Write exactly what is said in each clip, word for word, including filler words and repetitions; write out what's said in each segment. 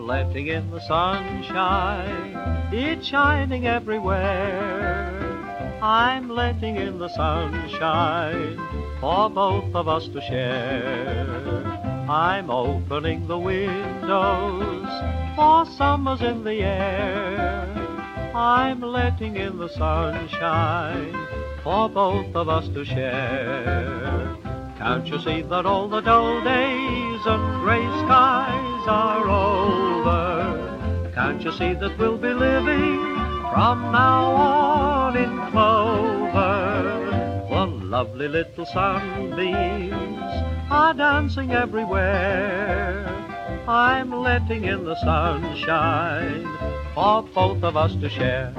letting in the sunshine, it's shining everywhere. I'm letting in the sunshine for both of us to share. I'm opening the windows for summer's in the air. I'm letting in the sunshine for both of us to share. Can't you see that all the dull days and grey skies are over? Can't you see that we'll be living from now on in clover? The lovely little sunbeams are dancing everywhere. I'm letting in the sunshine for both of us to share.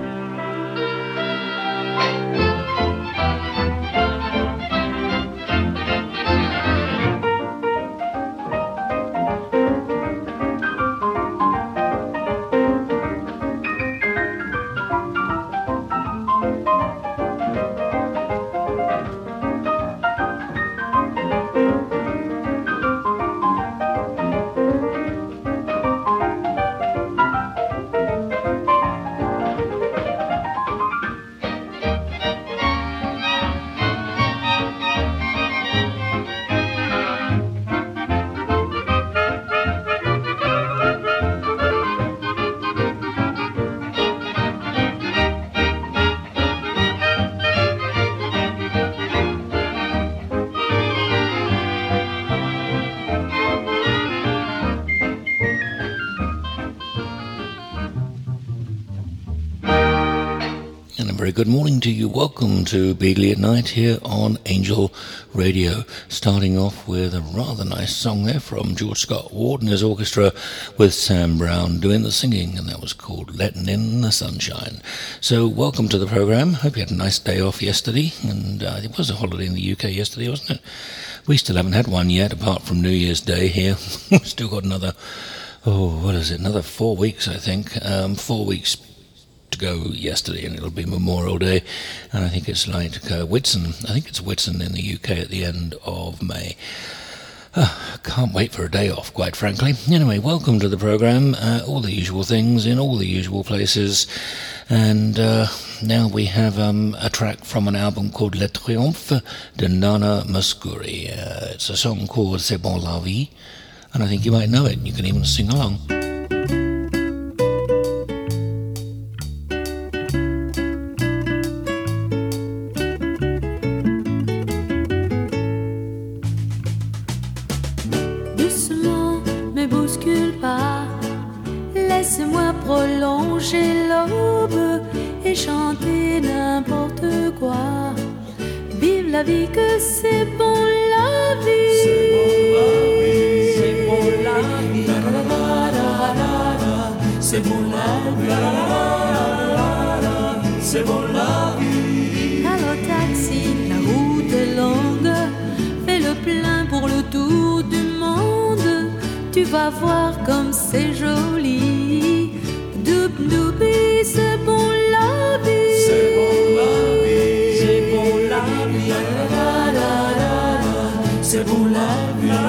Good morning to you. Welcome to Beagley at Night here on Angel Radio. Starting off with a rather nice song there from George Scott Ward and his orchestra with Sam Brown doing the singing, and that was called Letting in the Sunshine. So welcome to the programme. Hope you had a nice day off yesterday, and uh, it was a holiday in the U K yesterday, wasn't it? We still haven't had one yet, apart from New Year's Day here. We've still got another, oh, what is it, another four weeks, I think. Um, four weeks to go yesterday, and it'll be Memorial Day, and I think it's like uh, Whitsun. I think it's Whitsun in the U K at the end of May. Uh, can't wait for a day off, quite frankly. Anyway, welcome to the programme. Uh, all the usual things in all the usual places, and uh, now we have um, a track from an album called Le Triomphe de Nana Mouskouri. Uh, it's a song called C'est bon la vie, and I think you might know it. You can even sing along. Laisse-moi prolonger l'aube et chanter n'importe quoi. Vive la vie, que c'est bon la vie. C'est bon la vie, c'est bon la vie. C'est bon la vie, c'est bon la vie. Alors taxi, la route est longue, fais le plein pour le tour du monde. Tu vas voir comme c'est joli. Doub doubi, c'est bon la vie. C'est bon la vie. C'est bon la vie. C'est bon la vie.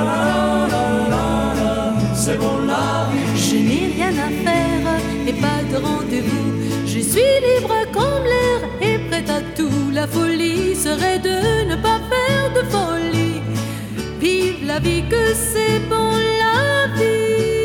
C'est bon la vie. Je n'ai rien à faire et pas de rendez-vous. Je suis libre comme l'air et prête à tout. La folie serait de ne pas faire de folie. Vive la vie, que c'est bon la vie.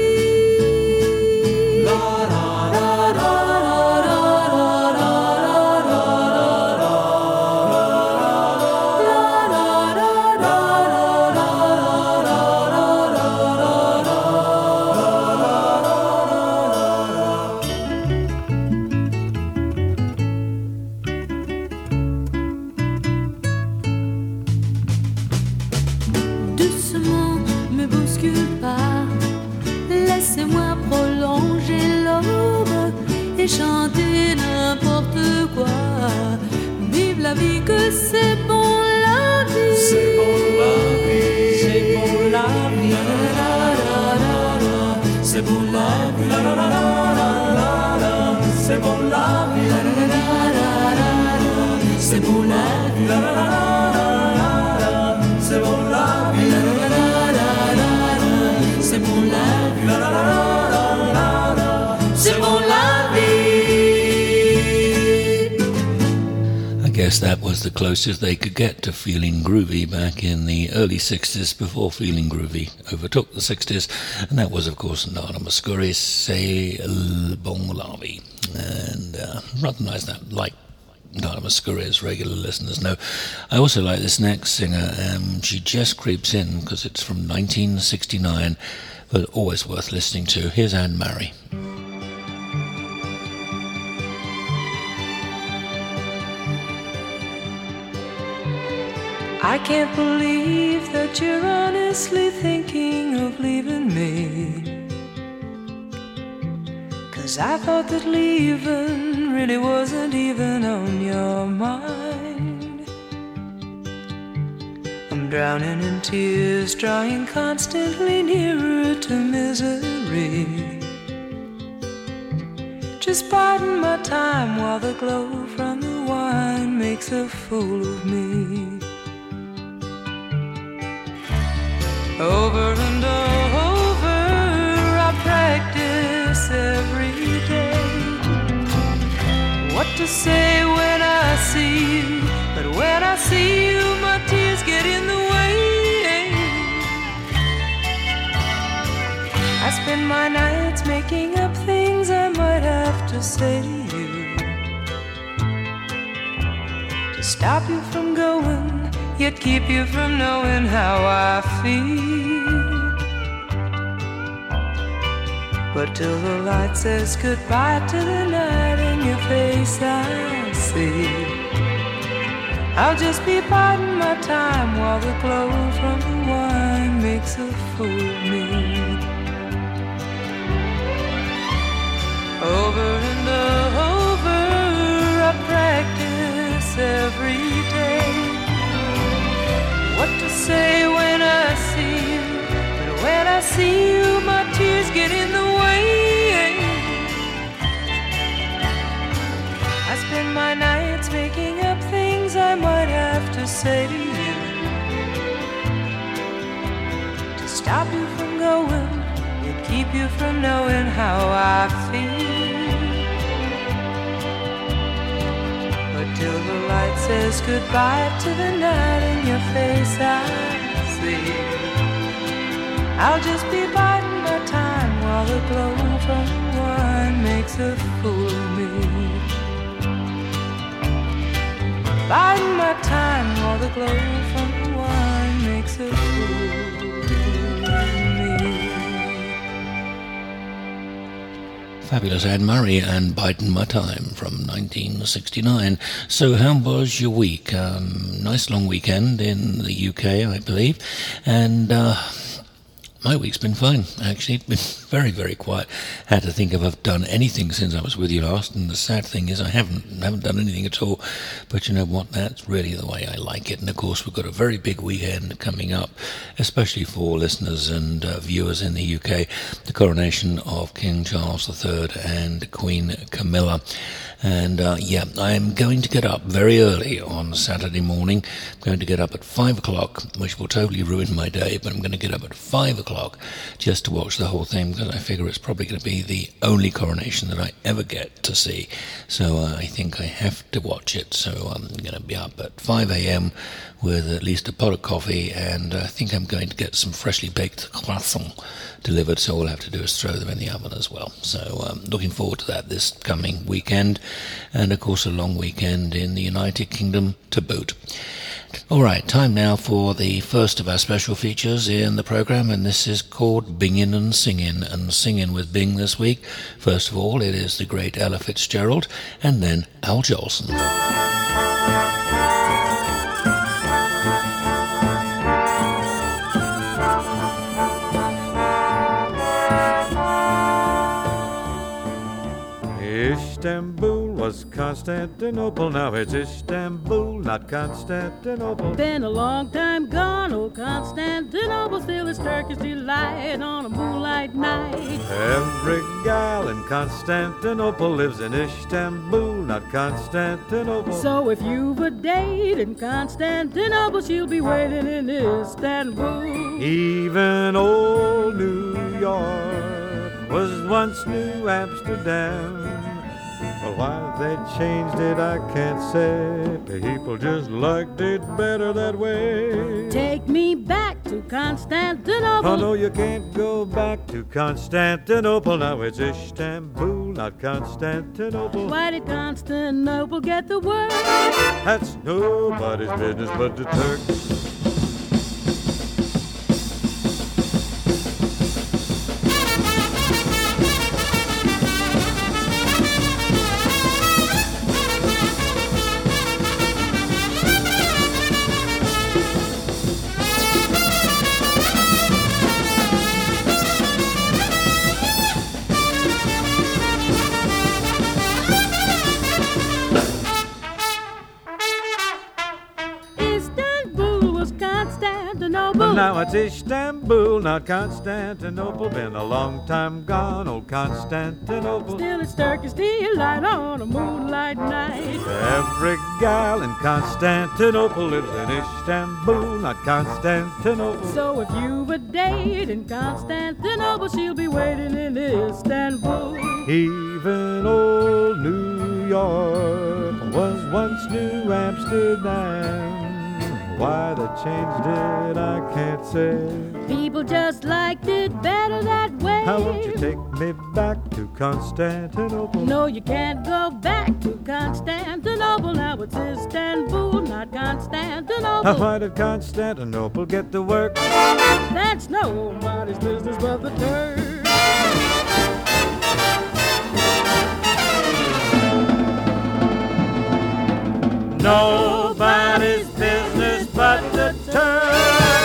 Chanter n'importe quoi. Vive la vie, que c'est bon la vie. C'est bon la vie. C'est bon la vie. C'est bon la vie. C'est bon la vie. C'est bon la vie. C'est bon la vie. C'est bon la vie. guess that was the closest they could get to Feeling Groovy back in the early sixties, before Feeling Groovy overtook the sixties, and that was, of course, Nana Mouskouri, C'est Bon La Vie. And uh, rather nice, that, like Nana Mouskouri, as regular listeners know. I also like this next singer. Um, she just creeps in because it's from nineteen sixty-nine, but always worth listening to. Here's Anne-Marie. I can't believe that you're honestly thinking of leaving me, 'cause I thought that leaving really wasn't even on your mind. I'm drowning in tears, drawing constantly nearer to misery. Just biding my time while the glow from the wine makes a fool of me. Over and over I practice every day what to say when I see you, but when I see you my tears get in the way. I spend my nights making up things I might have to say to you, to stop you from going, yet keep you from knowing how I feel. But till the light says goodbye to the night in your face I see, I'll just be biding my time while the glow from the wine makes a fool of me. Over and over I practice every day what to say when I see you, but when I see you my tears get in the way. I spend my nights making up things I might have to say to you, to stop you from going, yet keep you from knowing how I feel. Till the light says goodbye to the night in your face I see, I'll just be biding my time while the glow from the wine makes a fool of me. Biding my time while the glow from the wine makes a fool of me. Fabulous Anne-Marie and Biding My Time from nineteen sixty-nine. So how was your week? Um, nice long weekend in the U K, I believe. And uh, my week's been fine, actually. Been very, very quiet. Had to think if I've done anything since I was with you last, and the sad thing is I haven't haven't done anything at all. But you know what? That's really the way I like it. And of course, we've got a very big weekend coming up, especially for listeners and uh, viewers in the U K, the coronation of King Charles the Third and Queen Camilla. And uh, yeah, I'm going to get up very early on Saturday morning. I'm going to get up at five o'clock, which will totally ruin my day, but I'm going to get up at five o'clock just to watch the whole thing, because I figure it's probably going to be the only coronation that I ever get to see. So uh, I think I have to watch it. So I'm going to be up at five a.m. with at least a pot of coffee, and I think I'm going to get some freshly baked croissants delivered, so all I have to do is throw them in the oven as well. So um, looking forward to that this coming weekend, and of course a long weekend in the United Kingdom to boot. Alright, time now for the first of our special features in the programme, and this is called Bingin' and Singin', and singing with Bing this week. First of all, it is the great Ella Fitzgerald, and then Al Jolson. Istanbul was Constantinople, now it's Istanbul, not Constantinople. Been a long time gone, old Constantinople still is Turkish delight on a moonlight night. Every gal in Constantinople lives in Istanbul, not Constantinople. So if you've a date in Constantinople, she'll be waiting in Istanbul. Even old New York was once New Amsterdam. Well, Why they changed it, I can't say. People just liked it better that way. Take me back to Constantinople. Oh, no, you can't go back to Constantinople. Now it's Istanbul, not Constantinople. Why did Constantinople get the word? That's nobody's business but the Turks. Now it's Istanbul, not Constantinople. Been a long time gone, old Constantinople. Still it's Turkish delight on a moonlight night. Every gal in Constantinople lives in Istanbul, not Constantinople. So if you've a date in Constantinople, she'll be waiting in Istanbul. Even old New York was once New Amsterdam. Why they changed it, I can't say. People just liked it better that way. How won't you take me back to Constantinople? No, you can't go back to Constantinople. Now it's Istanbul, not Constantinople. Why did Constantinople get the work? That's nobody's business but the Turks. Nobody's business but the Turks.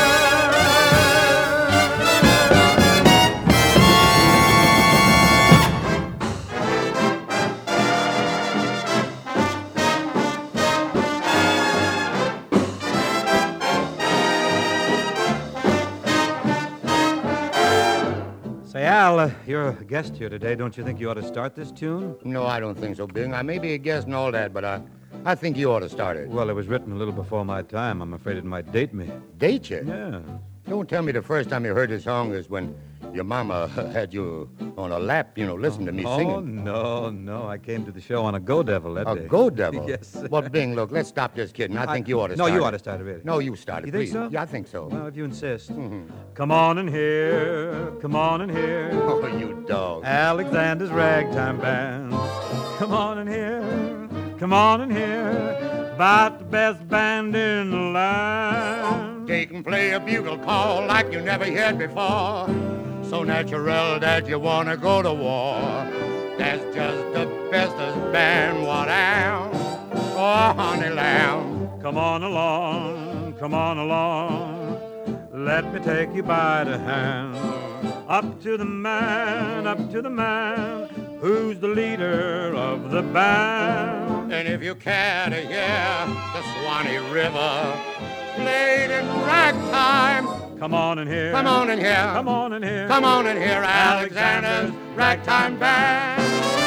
Say, Al, uh, you're a guest here today. Don't you think you ought to start this tune? No, I don't think so, Bing. I may be a guest and all that, but I... I think you ought to start it. Well, it was written a little before my time. I'm afraid it might date me. Date you? Yeah. Don't tell me the first time you heard this song is when your mama had you on a lap, you know, listening to me oh, singing. Oh, no, no. I came to the show on a Go Devil that a day. A Go Devil? Yes. Well, Bing, look, let's stop this kidding. I, I think you ought to no, start No, you it. ought to start it, really. No, you start it, You please. think so? Yeah, I think so. Well, if you insist. Mm-hmm. Come on in here. Come on in here. Oh, you dog. Alexander's Ragtime Band. Come on in here. Come on in here. About the best band in the land. They can play a bugle call like you never heard before. So natural that you want to go to war. That's just the bestest band what am. Oh, honey lamb. Come on along, come on along. Let me take you by the hand. Up to the man, up to the man, who's the leader of the band. And if you care to hear the Swanee River played in ragtime, come on in here, come on in here, come on in here, come on in here, Alexander's Ragtime Band.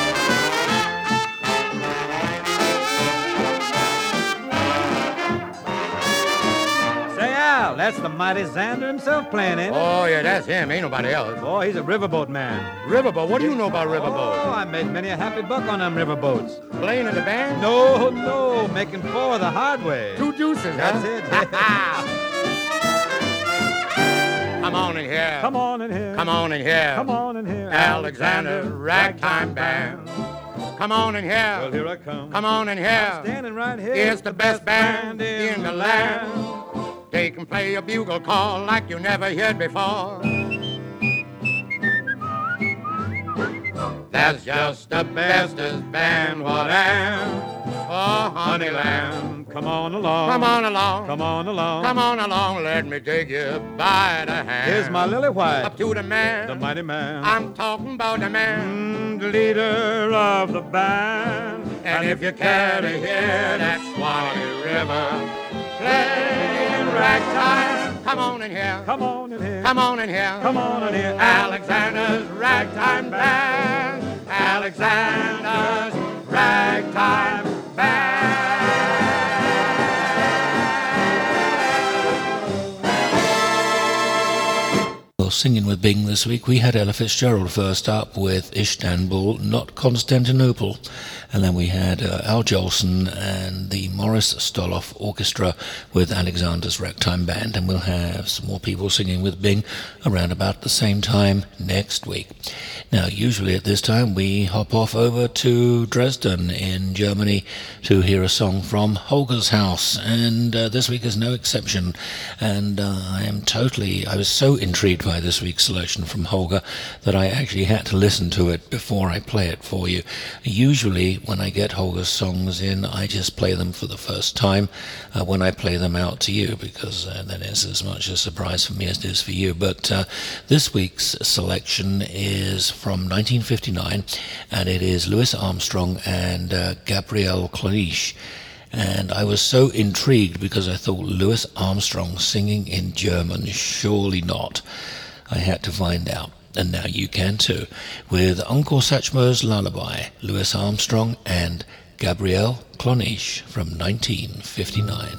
Al, that's the mighty Xander himself playing, ain't it? Oh, yeah, that's him. Ain't nobody else. Oh, he's a riverboat man. Riverboat? What do you know about riverboats? Oh, I made many a happy buck on them riverboats. Playing in the band? No, no, making four the hard way. Two deuces, That's huh? it. Come on in here. Come on in here. Come on in here. Come on in here. Alexander's Ragtime Band. Come on in here. Well, here I come. Come on in here. I'm standing right here. It's the best band in the land. They can play a bugle call like you never heard before. That's just the bestest band what am. Oh, honey lamb. Come on along. Come on along. Come on along. Come on along. Let me take you by the hand. Here's my lily white. Up to the man. The mighty man. I'm talking about the man. Mm, the leader of the band. And, and if you care to hear that Swanee River playing ragtime, come on in here. Come on in here. Come on in here. Come on in here. Alexander's Ragtime Band. Alexander's Ragtime Band. Well, singing with Bing this week, we had Ella Fitzgerald first up with Istanbul, not Constantinople. And then we had uh, Al Jolson and the Morris Stoloff Orchestra with Alexander's Ragtime Band. And we'll have some more people singing with Bing around about the same time next week. Now, usually at this time, we hop off over to Dresden in Germany to hear a song from Holger's House. And uh, this week is no exception. And uh, I am totally, I was so intrigued by this week's selection from Holger that I actually had to listen to it before I play it for you. Usually, when I get Holger's songs in, I just play them for the first time uh, when I play them out to you, because uh, then it's as much a surprise for me as it is for you. But uh, this week's selection is from nineteen fifty-nine, and it is Louis Armstrong and uh, Gabrielle Klonisch. And I was so intrigued because I thought, Louis Armstrong singing in German? Surely not. I had to find out. And now you can too, with Uncle Satchmo's Lullaby, Louis Armstrong and Gabrielle Klonisch from nineteen fifty-nine.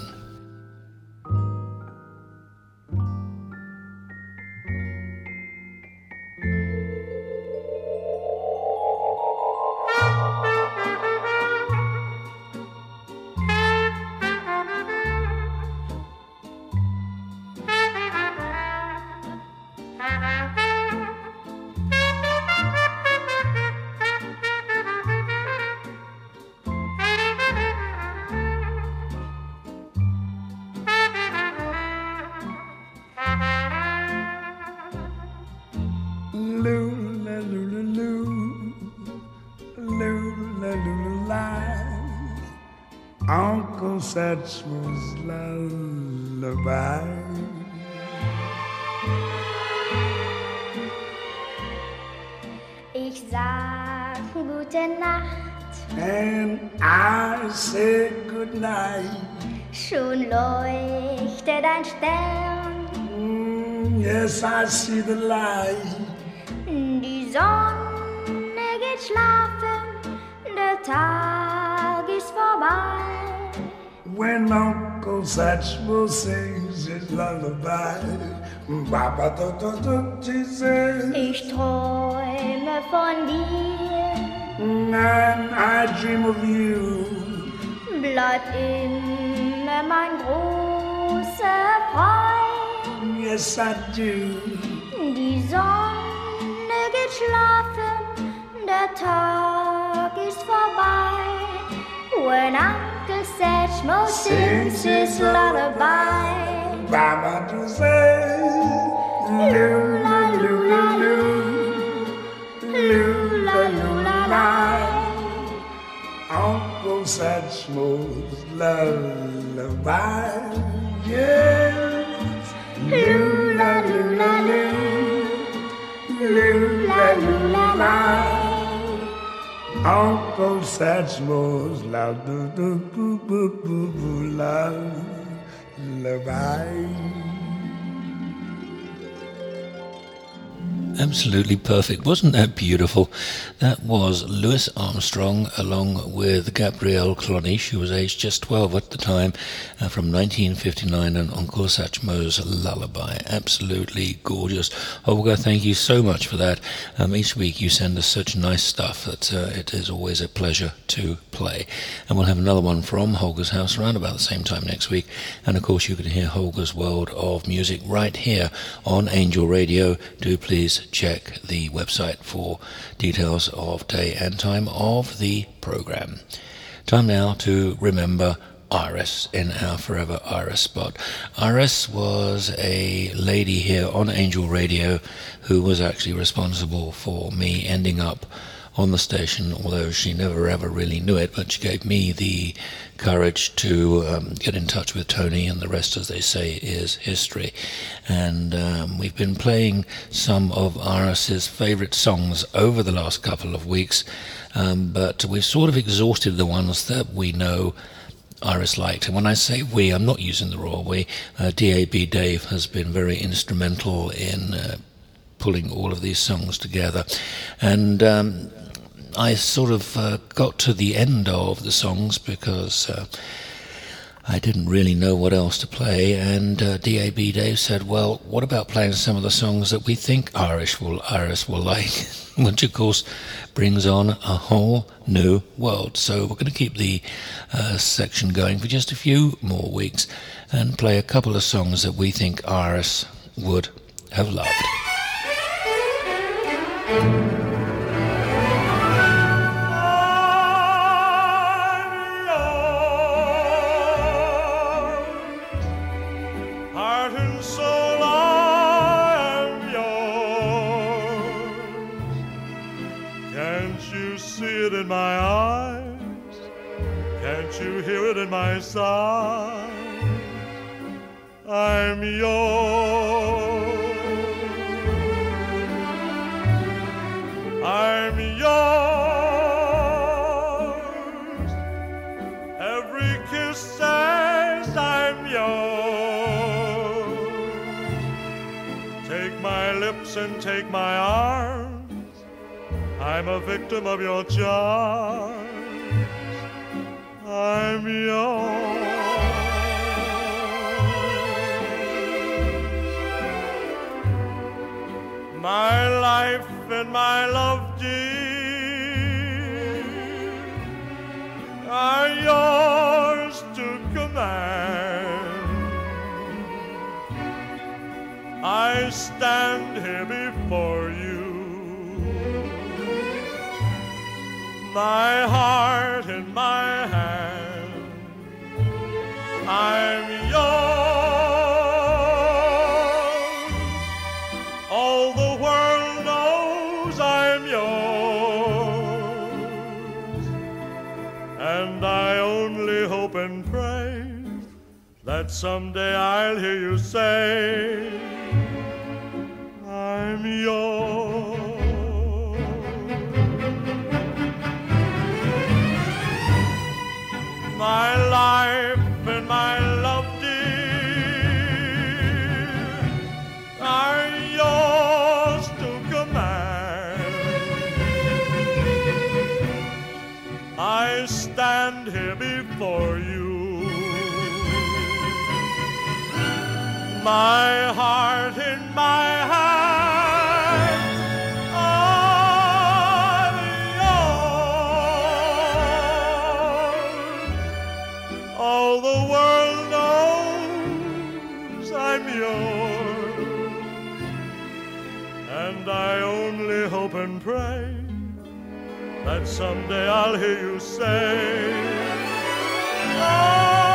Uncle Satchmo's Lullaby. Ich sag gute Nacht, and I say good night. Schon leuchtet ein Stern. Mm, yes, I see the light. Die Sonne geht schlafen, der Tag ist vorbei. When Uncle Satchmo sings his lullaby, Baba do do do, she says, ich träume von dir, and I dream of you. Bleib immer mein großer Freund. Yes, I do. Die Sonne geht schlafen, der Tag ist vorbei. When Uncle Satchmo sings his lullaby, Baba do say, lula lula loo, lula lula la. Uncle Satchmo's lullaby, yes. Lula lula loo, lula lula la. Uncle Satchmo's lullaby. Absolutely perfect. Wasn't that beautiful? That was Louis Armstrong along with Gabrielle Klonisch, who was aged just twelve at the time, uh, from nineteen fifty-nine, and Uncle Satchmo's Lullaby. Absolutely gorgeous. Holger, thank you so much for that. Um, each week you send us such nice stuff that uh, it is always a pleasure to play. And we'll have another one from Holger's House around about the same time next week. And of course you can hear Holger's World of Music right here on Angel Radio. Do please check the website for details of day and time of the program. Time now to remember Iris in our Forever Iris spot. Iris was a lady here on Angel Radio who was actually responsible for me ending up on the station, although she never ever really knew it, but she gave me the courage to um, get in touch with Tony, and the rest, as they say, is history. And um, we've been playing some of Iris's favourite songs over the last couple of weeks, um, but we've sort of exhausted the ones that we know Iris liked. And when I say we, I'm not using the royal we. Uh, D A B Dave has been very instrumental in uh, pulling all of these songs together. And um, I sort of uh, got to the end of the songs because uh, I didn't really know what else to play, and uh, D A B Dave said, well, what about playing some of the songs that we think Irish will, Iris will like, which of course brings on a whole new world. So we're going to keep the uh, section going for just a few more weeks and play a couple of songs that we think Iris would have loved. In my eyes, can't you hear it in my sighs? I'm yours, I'm yours. Every kiss says I'm yours. Take my lips and take my arms, I'm a victim of your charms. I'm yours. My life and my love, dear, are yours to command. I stand here before you, my heart in my hand. I'm yours. All the world knows I'm yours. And I only hope and pray that someday I'll hear you say, I'm yours. My life and my love, dear, are yours to command. I stand here before you, my heart in my hand. All the world knows I'm yours, and I only hope and pray that someday I'll hear you say, oh,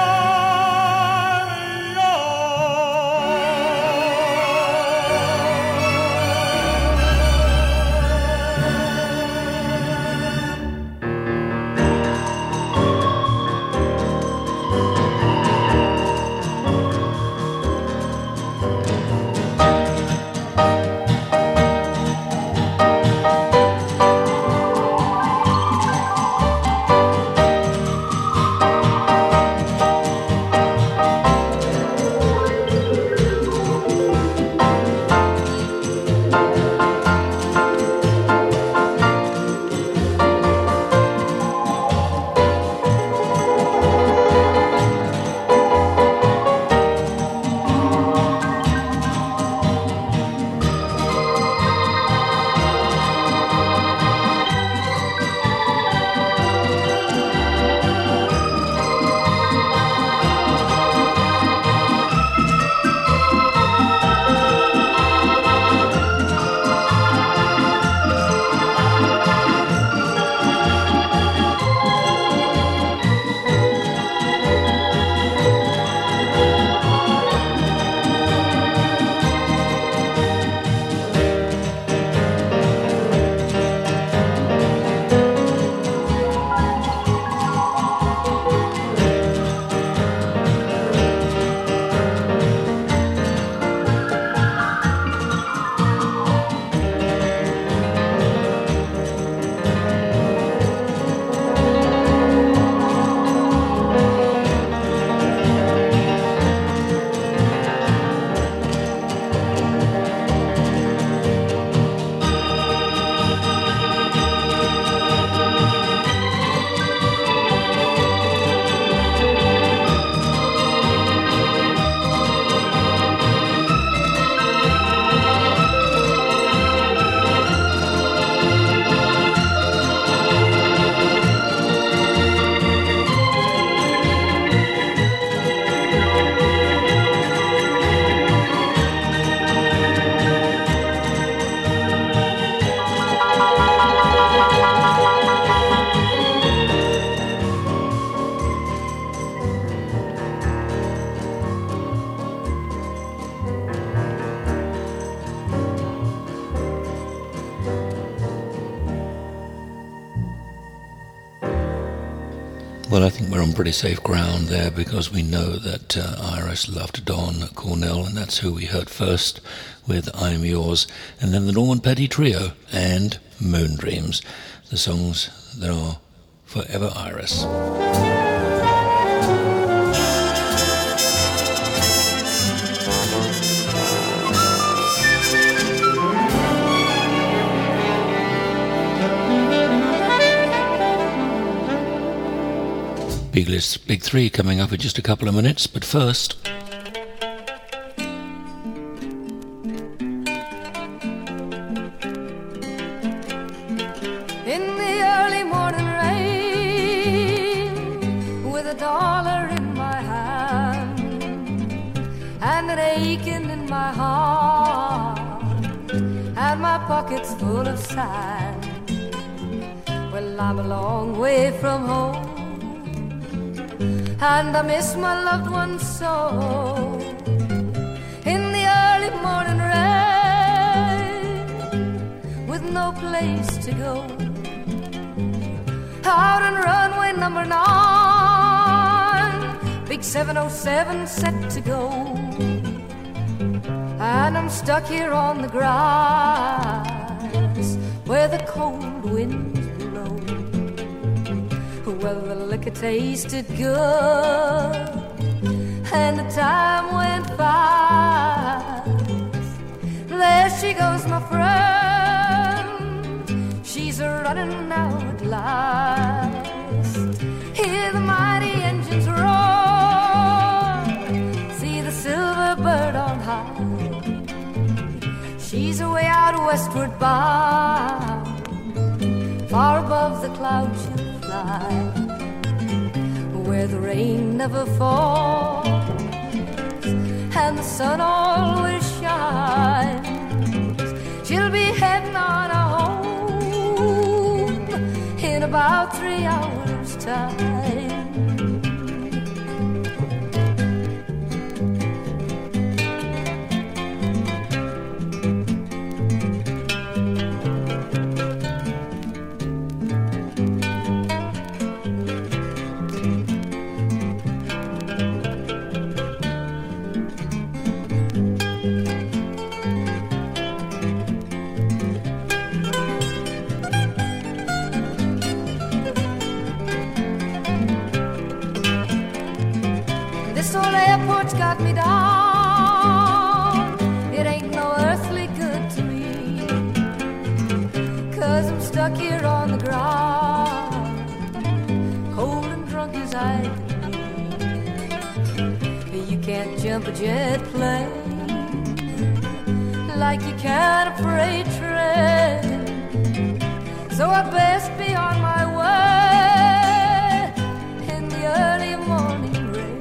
Well, I think we're on pretty safe ground there because we know that uh, Iris loved Don Cornell, and that's who we heard first with I'm Yours, and then the Norman Petty Trio and Moon Dreams, the songs that are forever Iris. Beagle's Big Three coming up in just a couple of minutes, but first... In the early morning rain, with a dollar in my hand and an aching in my heart and my pockets full of sand. Well, I'm a long way from home and I miss my loved ones so. In the early morning rain, with no place to go, out on runway number nine, big seven oh seven set to go, and I'm stuck here on the grass where the cold winds blow. Well, the liquor tasted good and the time went fast. There she goes, my friend, she's running out at last. Hear the mighty engines roar, see the silver bird on high. She's away out westward bound, far above the clouds she'll fly, where the rain never falls and the sun always shines. She'll be heading on home in about three hours' time. Got me down, it ain't no earthly good to me, 'cause I'm stuck here on the ground, cold and drunk as I can be. You can't jump a jet plane like you can a freight train, so I best be on my way in the early morning.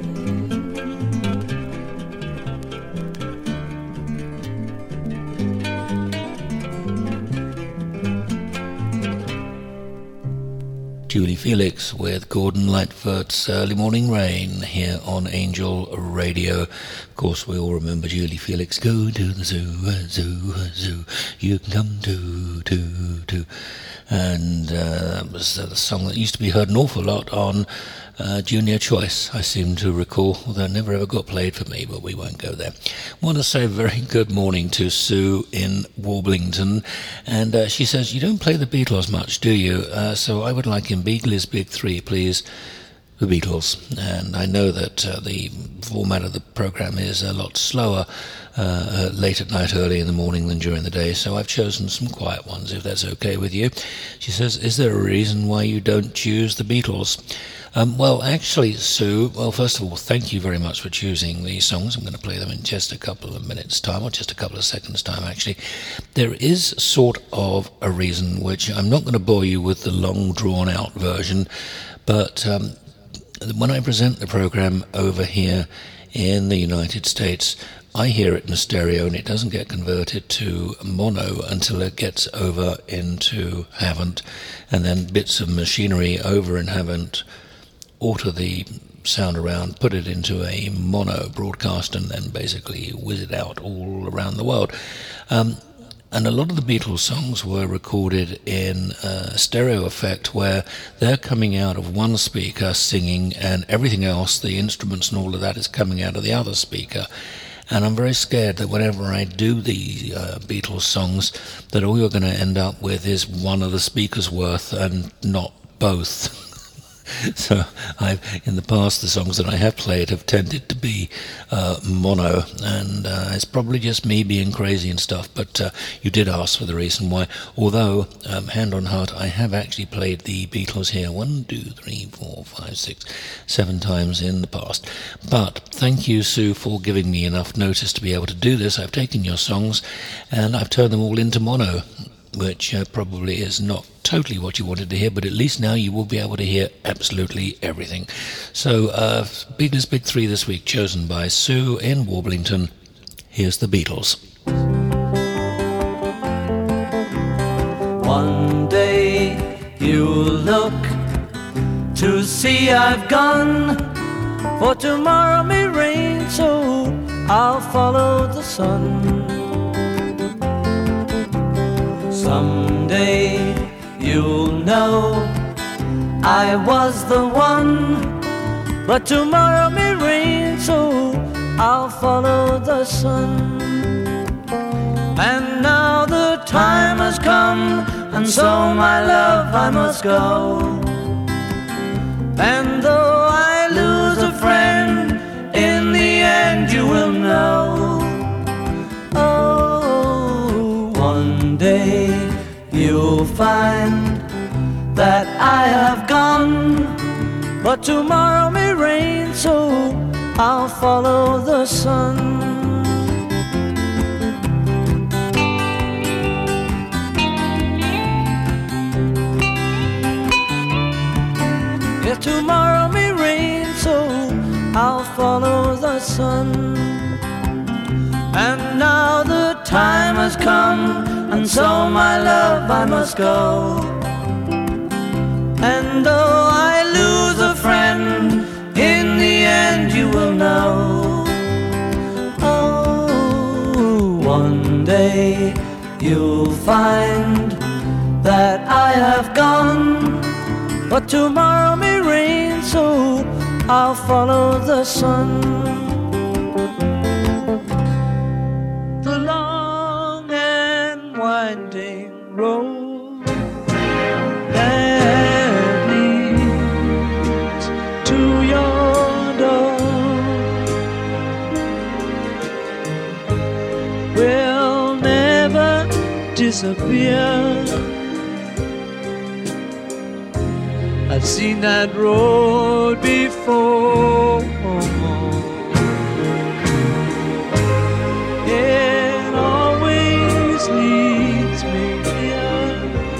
Julie Felix with Gordon Lightfoot's Early Morning Rain here on Angel Radio. Of course, we all remember Julie Felix. Go to the zoo, uh, zoo, uh, zoo. You can come to, to, to. And uh, that was uh, the song that used to be heard an awful lot on uh, Junior Choice, I seem to recall, although it never ever got played for me, but we won't go there. I want to say a very good morning to Sue in Warblington, and uh, she says, you don't play the Beatles much, do you? Uh, so I would like in Beagle's Big Three, please, the Beatles. And I know that uh, the format of the program is a lot slower uh, uh, late at night, early in the morning than during the day, so I've chosen some quiet ones, if that's okay with you. She says, is there a reason why you don't choose the Beatles? Um, well, actually, Sue, well, first of all, thank you very much for choosing these songs. I'm going to play them in just a couple of minutes' time, or just a couple of seconds' time, actually. There is sort of a reason, which I'm not going to bore you with the long, drawn-out version, but um, when I present the program over here in the United States, I hear it in stereo, and it doesn't get converted to mono until it gets over into Havant, and then bits of machinery over in Havant alter the sound around, put it into a mono broadcast, and then basically whiz it out all around the world. Um, And a lot of the Beatles songs were recorded in uh, stereo effect, where they're coming out of one speaker singing and everything else, the instruments and all of that, is coming out of the other speaker. And I'm very scared that whenever I do the uh, Beatles songs, that all you're going to end up with is one of the speakers worth and not both. So I've, in the past, the songs that I have played have tended to be uh, mono, and uh, it's probably just me being crazy and stuff, but uh, you did ask for the reason why. Although, um, hand on heart, I have actually played the Beatles here one, two, three, four, five, six, seven times in the past. But thank you, Sue, for giving me enough notice to be able to do this. I've taken your songs and I've turned them all into mono, which uh, probably is not totally what you wanted to hear, but at least now you will be able to hear absolutely everything. So, uh, Beatles Big Three this week, chosen by Sue in Warblington. Here's the Beatles. One day you'll look to see I've gone, for tomorrow may rain, so I'll follow the sun. Someday you'll know I was the one, but tomorrow may rain, so I'll follow the sun. And now the time has come, and so my love I must go. And though I lose a friend, in the end you will know. Oh, one day you'll find that I have gone, but tomorrow may rain, so I'll follow the sun. Yeah, tomorrow may rain, so I'll follow the sun. And now the time has come, and so my love I must go. And though I lose a friend, in the end you will know. Oh, one day you'll find that I have gone, but tomorrow may rain, so I'll follow the sun. The long and winding road that leads to your door will never disappear. I've seen that road before. It always leads me here.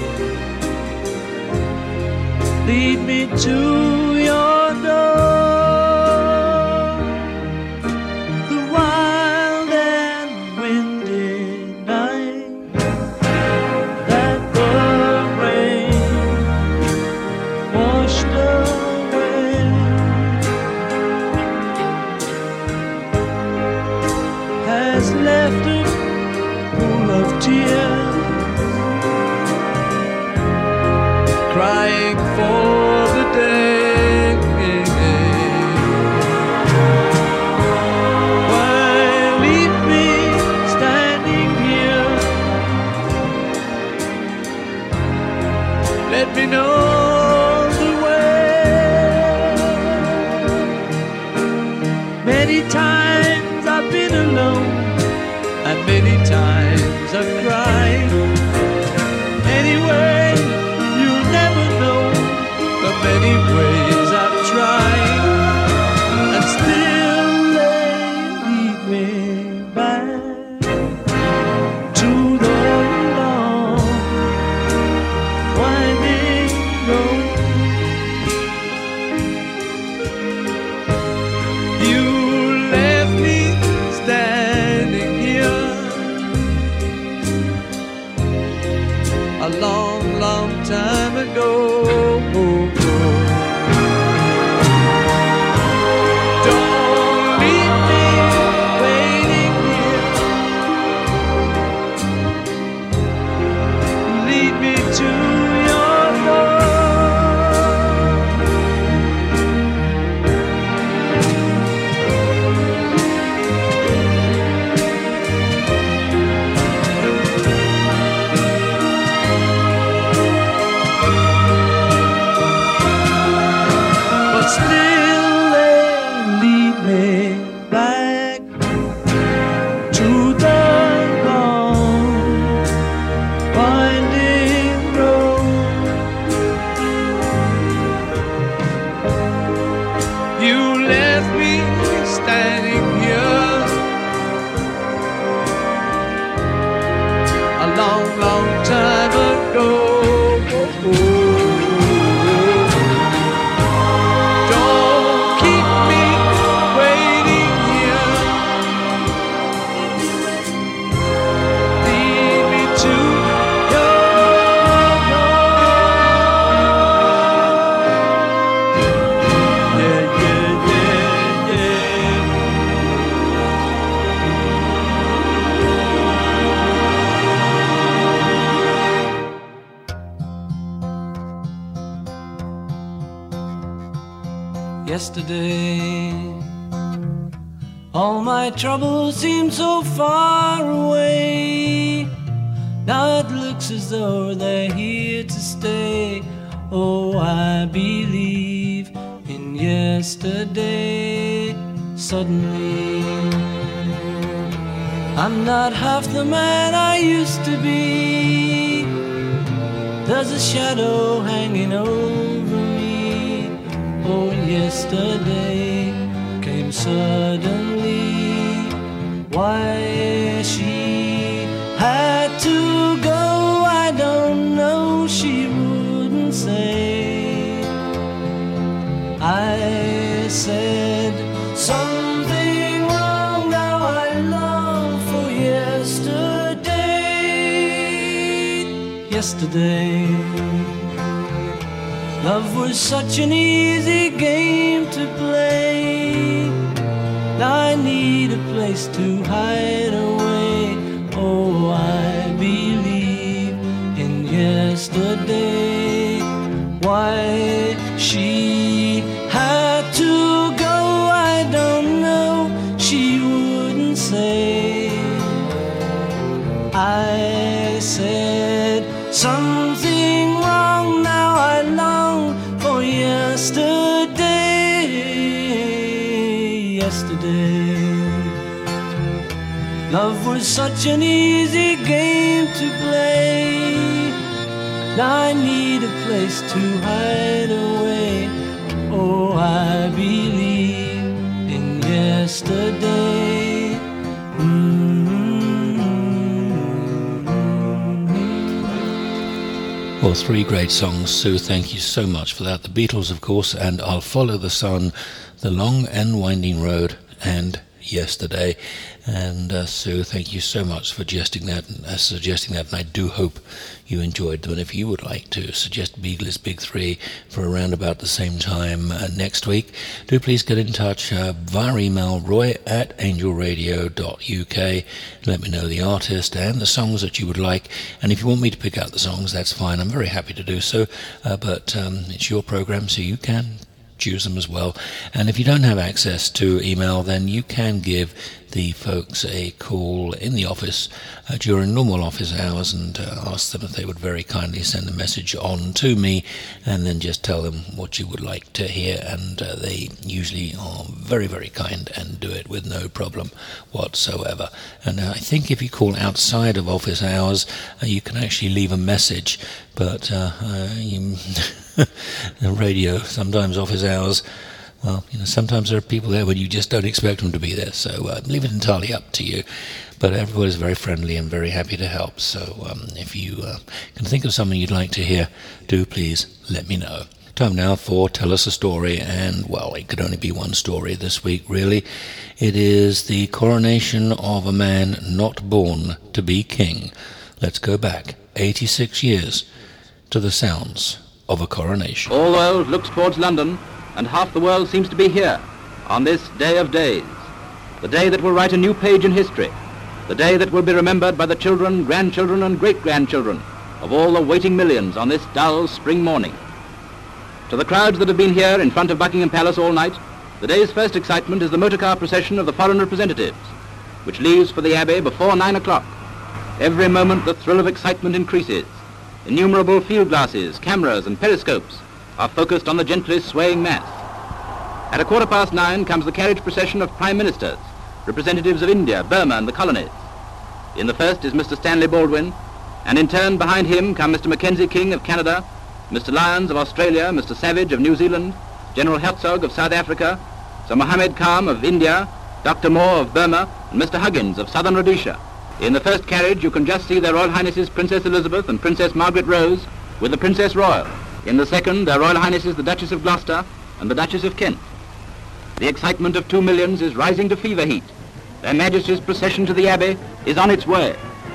Lead me to your door. The wild and windy night that the rain washed away has left a pool of tears, crying for the day why leave me standing here? Let me know the way. Many times I've been alone, and yesterday. All my troubles seem so far away. Now it looks as though they're here to stay. Oh, I believe in yesterday. Suddenly, I'm not half the man I used to be. There's a shadow hanging over me. Oh, yesterday came suddenly. Why she had to go, I don't know, she wouldn't say. I said something wrong, now I long for yesterday. Yesterday, love was such an easy game to play. Now I need a place to hide away. Oh, I believe in yesterday. Why she had to go, I don't know, she wouldn't say. I said something wrong, now I long for yesterday. Yesterday, love was such an easy game to play. Now I need a place to hide away. Oh, I believe in yesterday. Mm-hmm. Well, three great songs, Sue. Thank you so much for that. The Beatles, of course, and I'll Follow the Sun, The Long and Winding Road, and Yesterday. And uh, Sue, thank you so much for suggesting that, uh, suggesting that, and I do hope you enjoyed them. And if you would like to suggest Beagle's Big Three for around about the same time uh, next week, do please get in touch uh, via email, roy at angel radio dot u k. Let me know the artist and the songs that you would like. And if you want me to pick out the songs, that's fine. I'm very happy to do so. Uh, but um, it's your program, so you can choose them as well. And if you don't have access to email, then you can give the folks a call in the office uh, during normal office hours and uh, ask them if they would very kindly send a message on to me, and then just tell them what you would like to hear, and uh, they usually are very, very kind and do it with no problem whatsoever. And uh, I think if you call outside of office hours, uh, you can actually leave a message, but uh, uh, you the radio, sometimes office hours, well, you know, sometimes there are people there when you just don't expect them to be there, so uh, leave it entirely up to you. But everybody's very friendly and very happy to help, so um, if you uh, can think of something you'd like to hear, do please let me know. Time now for Tell Us a Story, and, well, it could only be one story this week, really. It is the coronation of a man not born to be king. Let's go back eighty-six years to the sounds of a coronation. All the world looks towards London, and half the world seems to be here on this day of days, the day that will write a new page in history, the day that will be remembered by the children, grandchildren and great-grandchildren of all the waiting millions on this dull spring morning. To the crowds that have been here in front of Buckingham Palace all night, the day's first excitement is the motorcar procession of the foreign representatives, which leaves for the Abbey before nine o'clock. Every moment the thrill of excitement increases. Innumerable field glasses, cameras and periscopes are focused on the gently swaying mass. At a quarter past nine comes the carriage procession of prime ministers, representatives of India, Burma and the colonies. In the first is Mister Stanley Baldwin, and in turn behind him come Mister Mackenzie King of Canada, Mister Lyons of Australia, Mister Savage of New Zealand, General Herzog of South Africa, Sir Mohammed Khan of India, Doctor Moore of Burma, and Mister Huggins of Southern Rhodesia. In the first carriage you can just see Their Royal Highnesses Princess Elizabeth and Princess Margaret Rose with the Princess Royal. In the second, Their Royal Highnesses the Duchess of Gloucester and the Duchess of Kent. The excitement of two millions is rising to fever heat. Their Majesties' procession to the Abbey is on its way.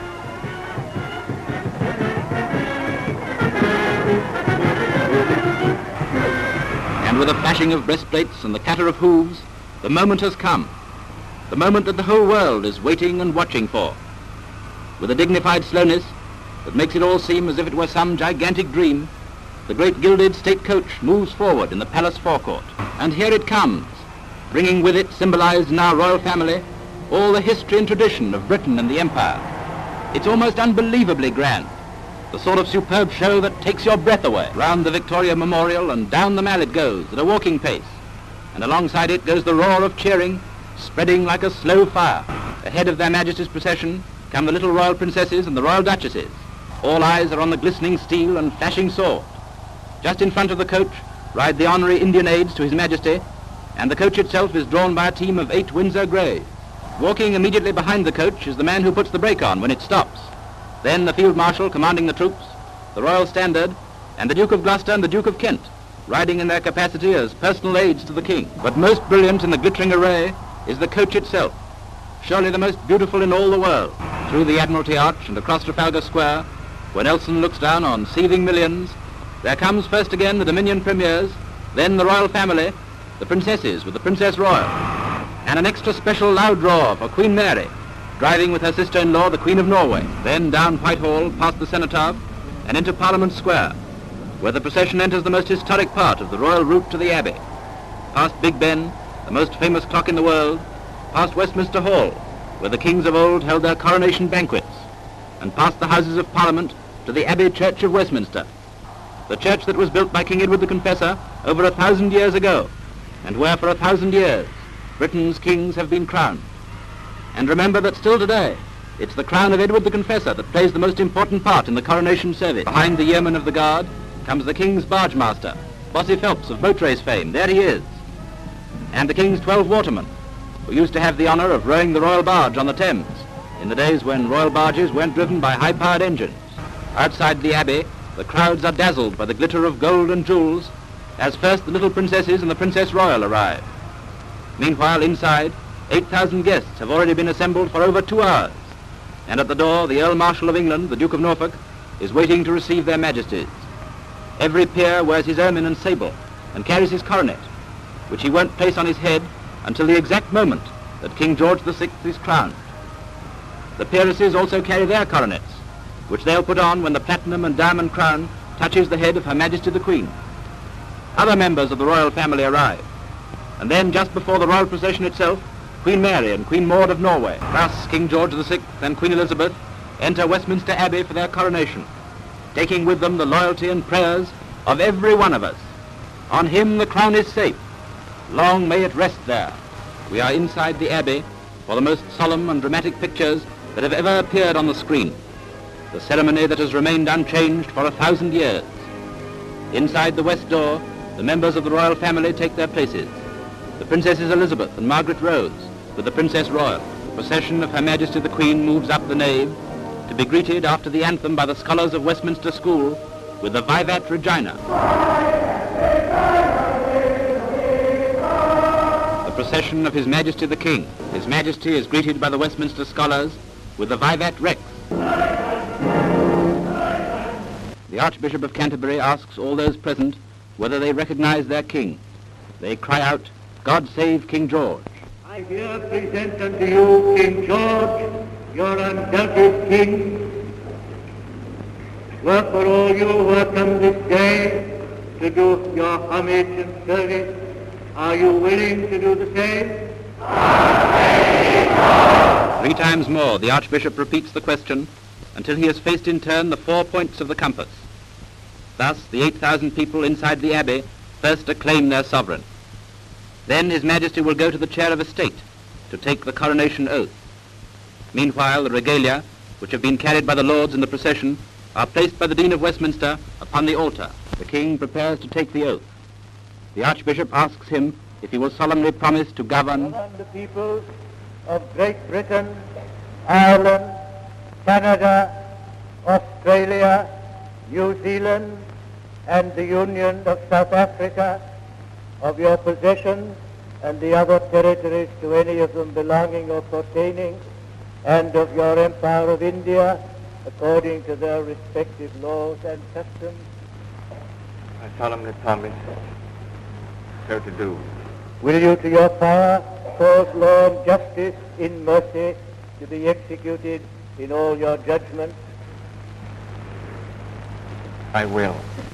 And with a flashing of breastplates and the clatter of hooves, the moment has come. The moment that the whole world is waiting and watching for. With a dignified slowness that makes it all seem as if it were some gigantic dream, the great gilded state coach moves forward in the palace forecourt. And here it comes, bringing with it, symbolized in our royal family, all the history and tradition of Britain and the Empire. It's almost unbelievably grand, the sort of superb show that takes your breath away. Round the Victoria Memorial and down the Mall it goes at a walking pace, and alongside it goes the roar of cheering, spreading like a slow fire. Ahead of their Majesties' procession come the little royal princesses and the royal duchesses. All eyes are on the glistening steel and flashing sword. Just in front of the coach ride the honorary Indian aides to His Majesty, and the coach itself is drawn by a team of eight Windsor Greys. Walking immediately behind the coach is the man who puts the brake on when it stops. Then the Field Marshal commanding the troops, the Royal Standard, and the Duke of Gloucester and the Duke of Kent, riding in their capacity as personal aides to the King. But most brilliant in the glittering array is the coach itself, surely the most beautiful in all the world. Through the Admiralty Arch and across Trafalgar Square, where Nelson looks down on seething millions, there comes first again the Dominion Premiers, then the Royal Family, the Princesses with the Princess Royal, and an extra special loud roar for Queen Mary, driving with her sister-in-law, the Queen of Norway. Then down Whitehall, past the Cenotaph, and into Parliament Square, where the procession enters the most historic part of the royal route to the Abbey. Past Big Ben, the most famous clock in the world, past Westminster Hall, where the kings of old held their coronation banquets, and past the Houses of Parliament to the Abbey Church of Westminster, the church that was built by King Edward the Confessor over a thousand years ago, and where for a thousand years Britain's kings have been crowned. And remember that still today, it's the crown of Edward the Confessor that plays the most important part in the coronation service. Behind the yeoman of the guard comes the King's barge master, Bossy Phelps of boat race fame. There he is. And the King's twelve watermen, who used to have the honour of rowing the royal barge on the Thames in the days when royal barges weren't driven by high-powered engines. Outside the Abbey, the crowds are dazzled by the glitter of gold and jewels as first the little princesses and the Princess Royal arrive. Meanwhile, inside, eight thousand guests have already been assembled for over two hours, and at the door the Earl Marshal of England, the Duke of Norfolk, is waiting to receive their Majesties. Every peer wears his ermine and sable and carries his coronet, which he won't place on his head until the exact moment that King George the Sixth is crowned. The peeresses also carry their coronets, which they'll put on when the platinum and diamond crown touches the head of Her Majesty the Queen. Other members of the royal family arrive, and then just before the royal procession itself, Queen Mary and Queen Maud of Norway, thus King George the Sixth and Queen Elizabeth, enter Westminster Abbey for their coronation, taking with them the loyalty and prayers of every one of us. On him the crown is safe. Long may it rest there. We are inside the Abbey for the most solemn and dramatic pictures that have ever appeared on the screen, the ceremony that has remained unchanged for a thousand years. Inside the west door, the members of the royal family take their places. The Princesses Elizabeth and Margaret Rose with the Princess Royal. The procession of Her Majesty the Queen moves up the nave to be greeted after the anthem by the scholars of Westminster School with the Vivat Regina. The procession of His Majesty the King. His Majesty is greeted by the Westminster scholars with the Vivat Rex. The Archbishop of Canterbury asks all those present whether they recognize their king. They cry out, "God save King George." I here present unto you King George, your undoubted king. Wherefore all you who have come this day to do your homage and service, are you willing to do the same? Three times more the Archbishop repeats the question until he has faced in turn the four points of the compass. Thus the eight thousand people inside the Abbey first acclaim their sovereign. Then His Majesty will go to the chair of estate to take the coronation oath. Meanwhile, the regalia, which have been carried by the lords in the procession, are placed by the Dean of Westminster upon the altar. The King prepares to take the oath. The Archbishop asks him if he will solemnly promise to govern the peoples of Great Britain, Ireland, Canada, Australia, New Zealand, and the Union of South Africa, of your possessions and the other territories to any of them belonging or pertaining, and of your Empire of India, according to their respective laws and customs. I solemnly promise so to do. Will you, to your power, cause law and justice in mercy to be executed in all your judgments? I will.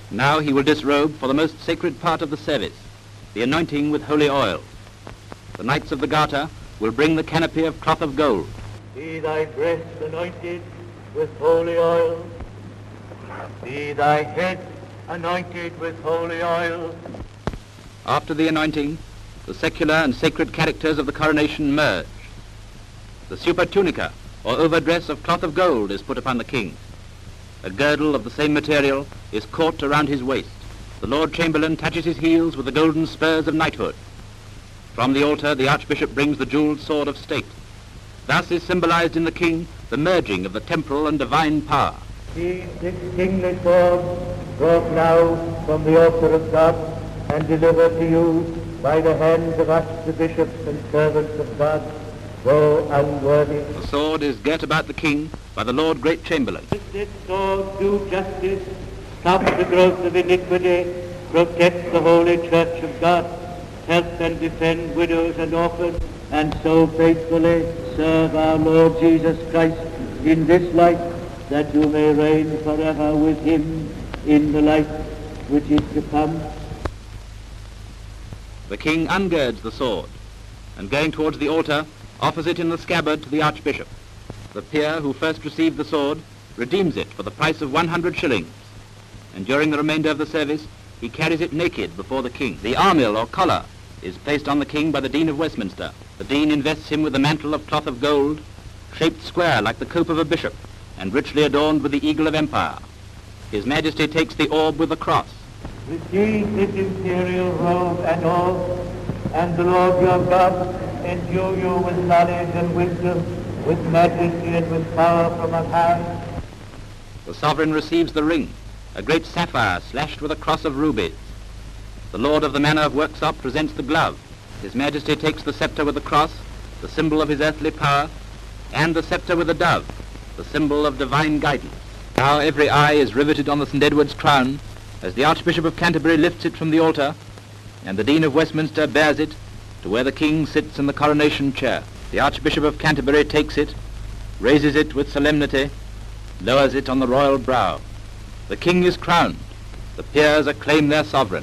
Now he will disrobe for the most sacred part of the service, the anointing with holy oil. The Knights of the Garter will bring the canopy of cloth of gold. Be thy breast anointed with holy oil. Be thy head anointed with holy oil. After the anointing, the secular and sacred characters of the coronation merge. The supertunica, or overdress of cloth of gold, is put upon the king. A girdle of the same material is caught around his waist. The Lord Chamberlain touches his heels with the golden spurs of knighthood. From the altar, the Archbishop brings the jewelled sword of state. Thus is symbolized in the king the merging of the temporal and divine power. These six kingly swords brought now from the altar of God and delivered to you by the hands of us, the bishops and servants of God, though unworthy. The sword is girt about the king by the Lord Great Chamberlain. With this sword do justice, stop the growth of iniquity, protect the holy church of God, help and defend widows and orphans, and so faithfully serve our Lord Jesus Christ in this life, that you may reign forever with him in the life which is to come. The king ungirds the sword, and going towards the altar, offers it in the scabbard to the Archbishop. The peer who first received the sword redeems it for the price of one hundred shillings, and during the remainder of the service he carries it naked before the king. The armil or collar is placed on the king by the Dean of Westminster. The Dean invests him with the mantle of cloth of gold, shaped square like the cope of a bishop, and richly adorned with the eagle of empire. His Majesty takes the orb with the cross. Receive this imperial robe and orb, and the Lord your God endue you with knowledge and wisdom, with majesty and with power from on high. The sovereign receives the ring, a great sapphire slashed with a cross of rubies. The Lord of the Manor of Worksop presents the glove. His Majesty takes the scepter with the cross, the symbol of his earthly power, and the scepter with the dove, the symbol of divine guidance. Now every eye is riveted on the Saint Edward's crown as the Archbishop of Canterbury lifts it from the altar, and the Dean of Westminster bears it to where the king sits in the coronation chair. The Archbishop of Canterbury takes it, raises it with solemnity, lowers it on the royal brow. The king is crowned. The peers acclaim their sovereign.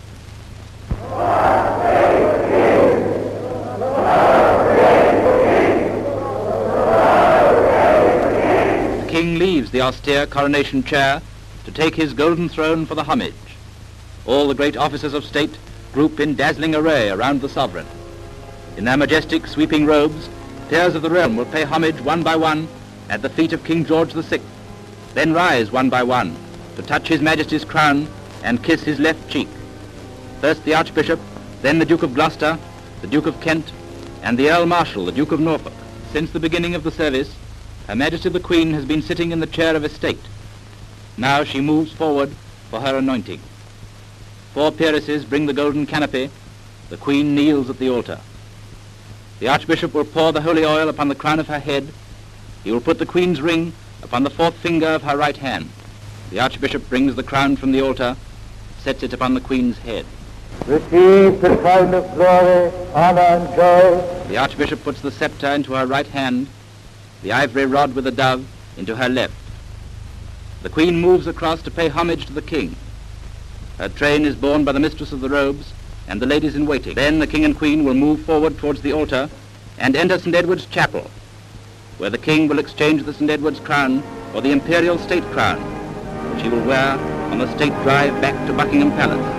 The king leaves the austere coronation chair to take his golden throne for the homage. All the great officers of state group in dazzling array around the sovereign. In their majestic sweeping robes, peers of the realm will pay homage one by one at the feet of King George the Sixth, then rise one by one to touch His Majesty's crown and kiss his left cheek. First the Archbishop, then the Duke of Gloucester, the Duke of Kent, and the Earl Marshal, the Duke of Norfolk. Since the beginning of the service, Her Majesty the Queen has been sitting in the chair of estate. Now she moves forward for her anointing. Four peeresses bring the golden canopy. The Queen kneels at the altar. The Archbishop will pour the holy oil upon the crown of her head. He will put the Queen's ring upon the fourth finger of her right hand. The Archbishop brings the crown from the altar, sets it upon the Queen's head. Receive the crown of glory, honor, and joy. The Archbishop puts the scepter into her right hand, the ivory rod with the dove into her left. The Queen moves across to pay homage to the King. Her train is borne by the Mistress of the Robes and the ladies in waiting. Then the King and Queen will move forward towards the altar and enter Saint Edward's Chapel, where the King will exchange the Saint Edward's crown for the imperial state crown, which he will wear on the state drive back to Buckingham Palace.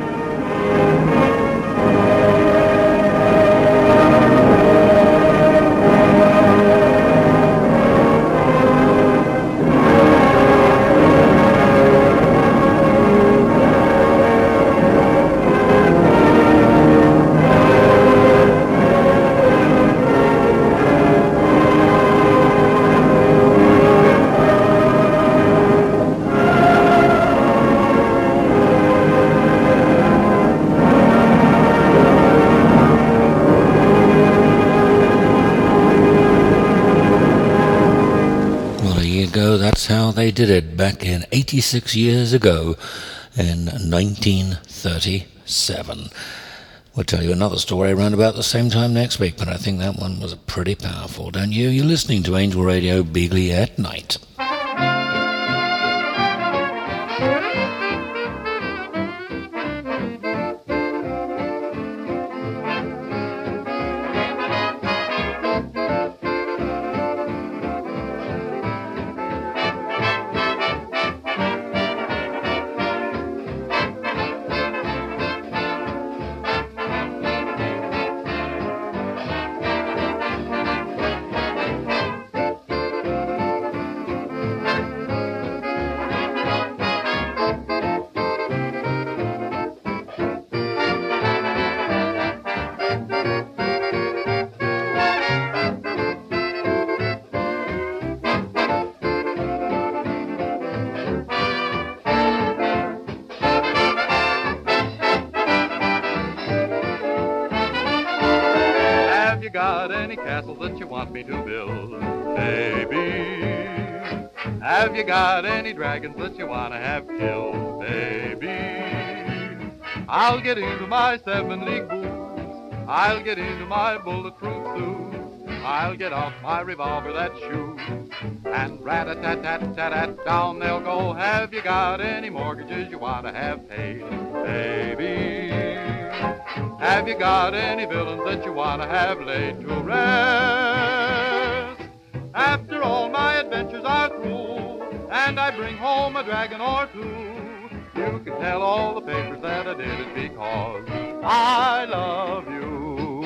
That's how they did it back in eighty-six years ago in nineteen thirty-seven. We'll tell you another story around about the same time next week, but I think that one was pretty powerful, don't you? You're listening to Angel Radio, Beagley at Night. castles that you want me to build. Baby, have you got any dragons that you want to have killed? Baby, I'll get into my seven-league boots. I'll get into my bulletproof suit. I'll get off my revolver that shoots. And rat-a-tat-tat-tat-tat, down they'll go. Have you got any mortgages you want to have paid? Baby, have you got any villains that you want to have laid to rest? After all my adventures are through, and I bring home a dragon or two, you can tell all the papers that I did it because I love you.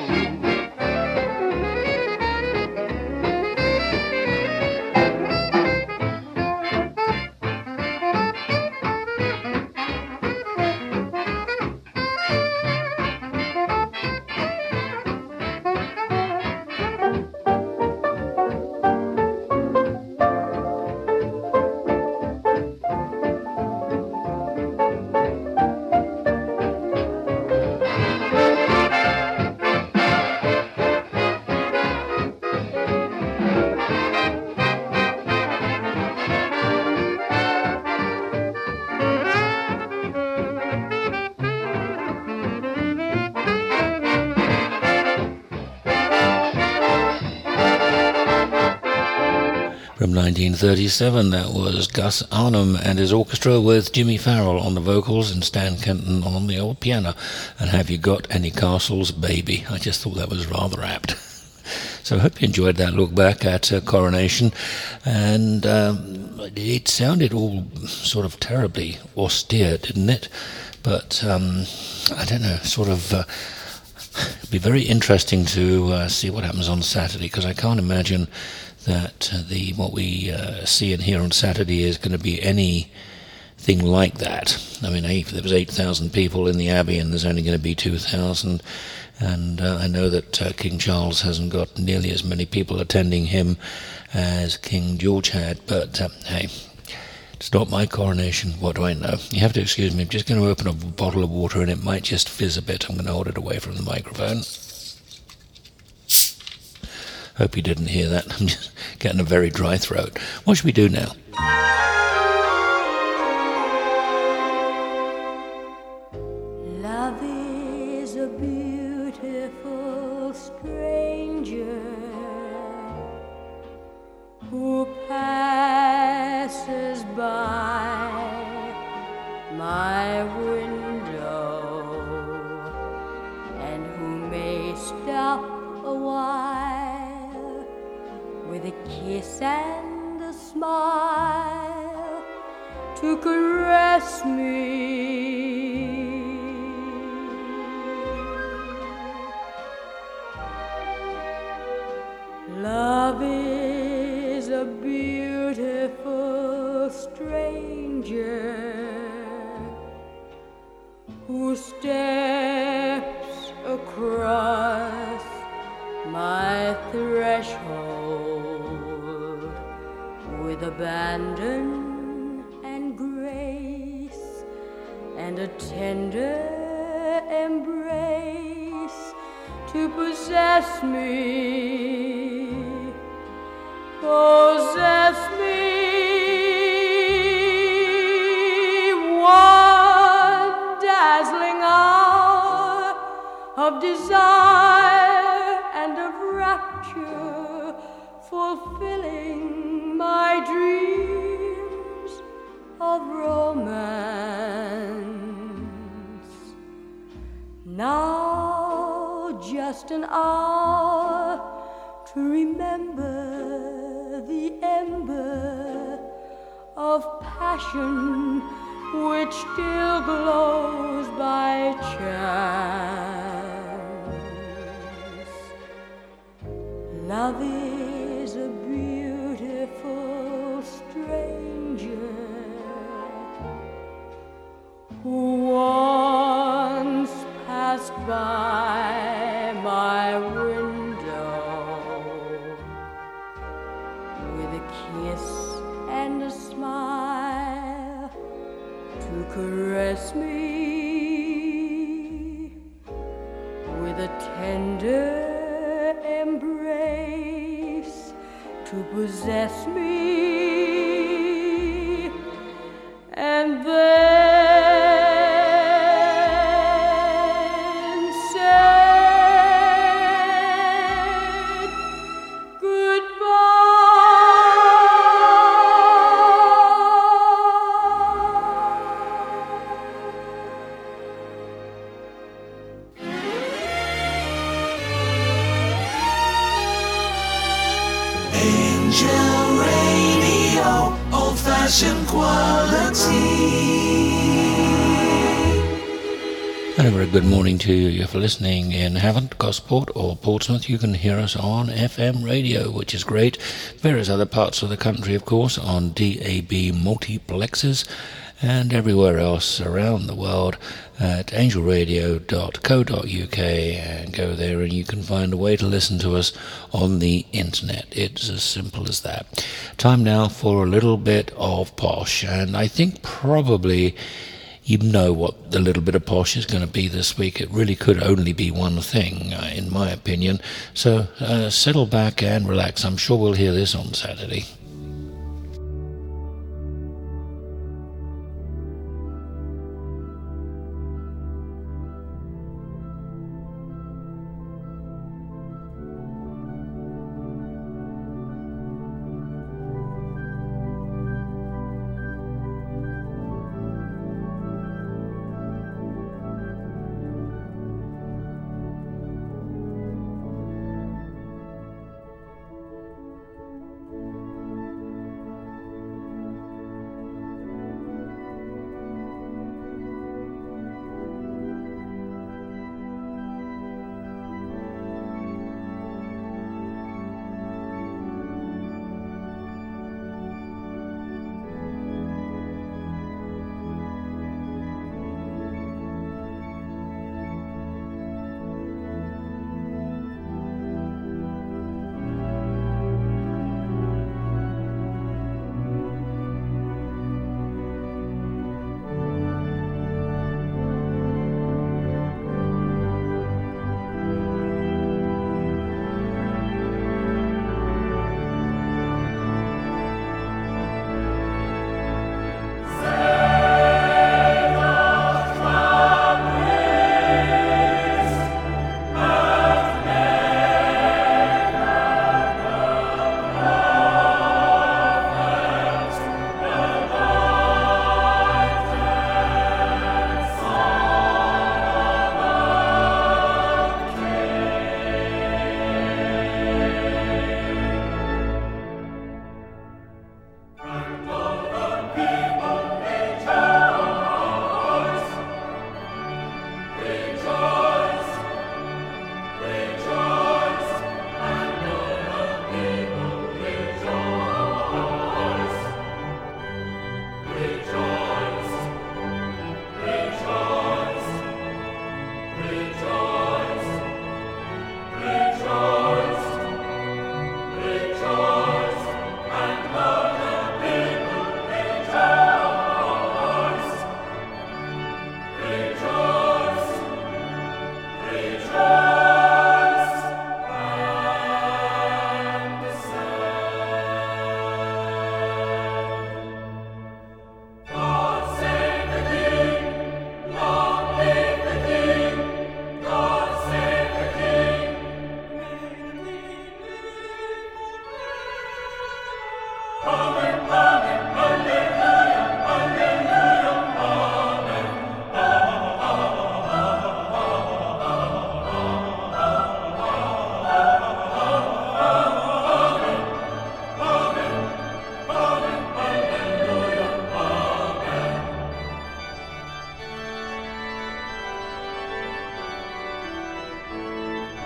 From nineteen thirty-seven, that was Gus Arnhem and his orchestra with Jimmy Farrell on the vocals and Stan Kenton on the old piano. And Have You Got Any Castles, Baby? I just thought that was rather apt. So I hope you enjoyed that look back at uh, Coronation. And um, it sounded all sort of terribly austere, didn't it? But um, I don't know, sort of... Uh, it'd be very interesting to uh, see what happens on Saturday, because I can't imagine that uh, the what we uh, see and hear on Saturday is going to be anything like that. I mean, if there was eight thousand people in the Abbey and there's only going to be two thousand, and uh, I know that uh, King Charles hasn't got nearly as many people attending him as King George had, but uh, hey, it's not my coronation. What do I know? You have to excuse me. I'm just going to open a bottle of water and it might just fizz a bit. I'm going to hold it away from the microphone. Hope you didn't hear that. I'm just getting a very dry throat. What should we do now? Love is a beautiful stranger who passes by my window and who may stop a while with a kiss and a smile to caress me. Love is a beautiful stranger who steps across my threshold with abandon and grace and a tender embrace to possess me, possess me. One dazzling hour of desire and of rapture, fulfilling my dreams of romance. Now just an hour to remember the ember of passion which still glows by chance. Love is a beautiful stranger who once passed by my window with a kiss and a smile to caress me, with a tender embrace to possess me, and then said goodbye. Angel Radio, old-fashioned quality. And a very good morning to you. If you're listening in Havant, Gosport or Portsmouth, you can hear us on F M radio, which is great. Various other parts of the country, of course, on D A B multiplexes, and everywhere else around the world at angel radio dot co dot U K, and go there and you can find a way to listen to us on the internet. It's as simple as that. Time now for a little bit of posh, and I think probably you know what the little bit of posh is going to be this week. It really could only be one thing, uh, in my opinion. So uh, settle back and relax. I'm sure we'll hear this on Saturday.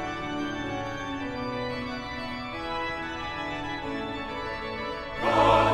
God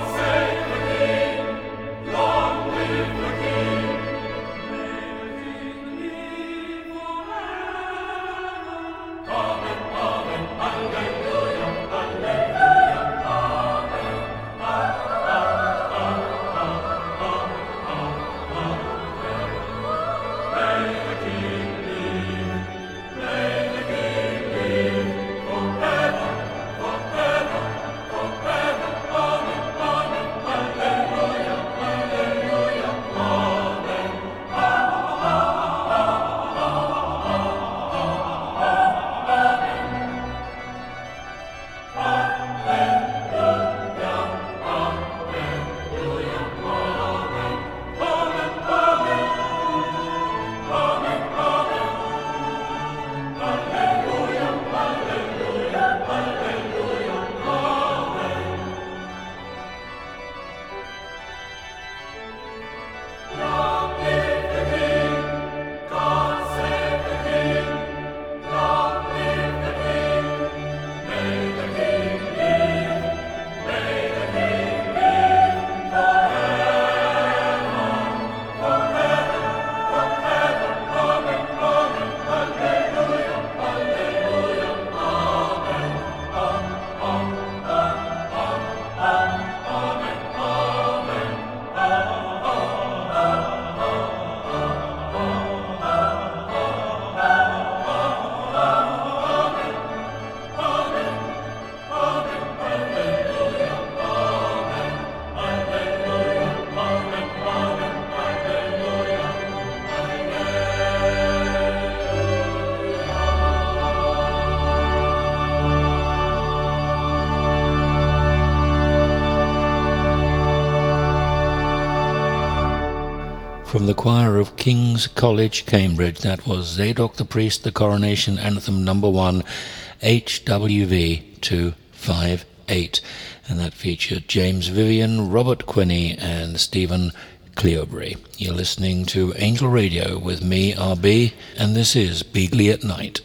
From the choir of King's College, Cambridge, that was Zadok the Priest, the Coronation Anthem number one, H W V two five eight. And that featured James Vivian, Robert Quinney, and Stephen Cleobury. You're listening to Angel Radio with me, R B, and this is Beagley at Night.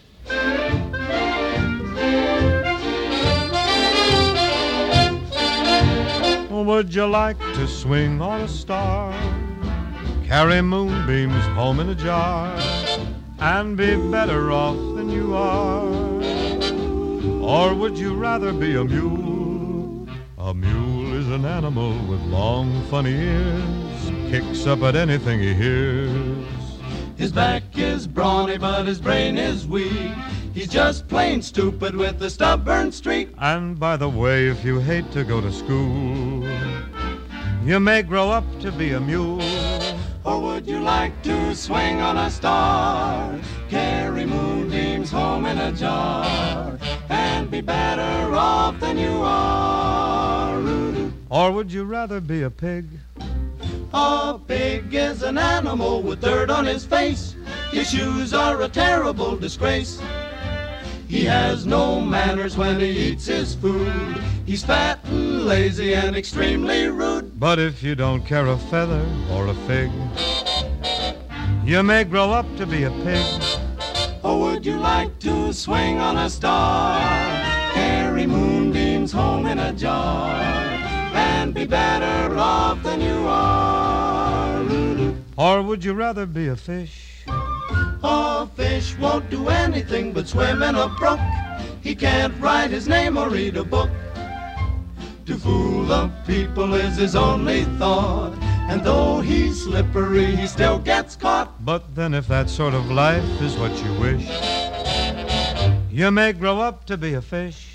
Would you like to swing on a star, carry moonbeams home in a jar, and be better off than you are? Or would you rather be a mule? A mule is an animal with long, funny ears, kicks up at anything he hears. His back is brawny, but his brain is weak. He's just plain stupid with a stubborn streak. And by the way, if you hate to go to school, you may grow up to be a mule. Or would you like to swing on a star, carry moonbeams home in a jar, and be better off than you are? Or would you rather be a pig? A pig is an animal with dirt on his face. His shoes are a terrible disgrace. He has no manners when he eats his food. He's fat and lazy and extremely rude. But if you don't care a feather or a fig, you may grow up to be a pig. Or would you like to swing on a star, carry moonbeams home in a jar, and be better off than you are? Or would you rather be a fish? A fish won't do anything but swim in a brook. He can't write his name or read a book. To fool the people is his only thought, and though he's slippery, he still gets caught. But then if that sort of life is what you wish, you may grow up to be a fish.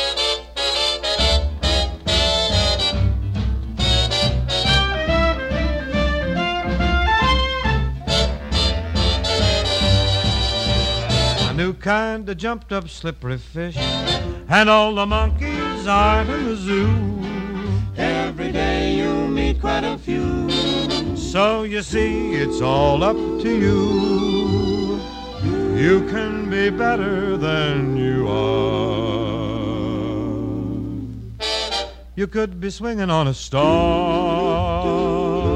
New kind of jumped up slippery fish, and all the monkeys aren't in the zoo. Every day you meet quite a few. So you see, it's all up to you. You can be better than you are. You could be swinging on a star.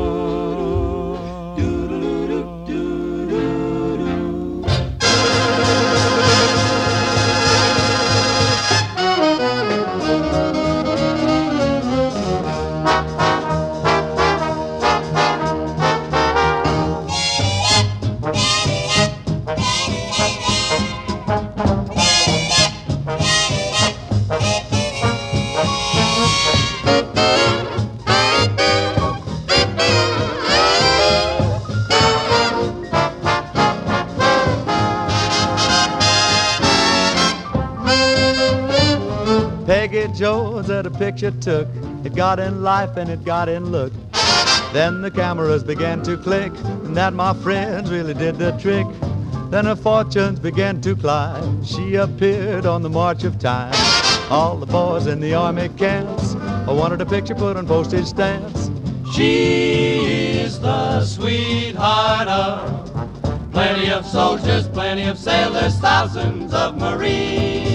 Jones that a picture took. It got in life and it got in look. Then the cameras began to click, and that, my friends, really did the trick. Then her fortunes began to climb. She appeared on the march of time. All the boys in the army camps wanted a picture put on postage stamps. She is the sweetheart of plenty of soldiers, plenty of sailors, thousands of Marines.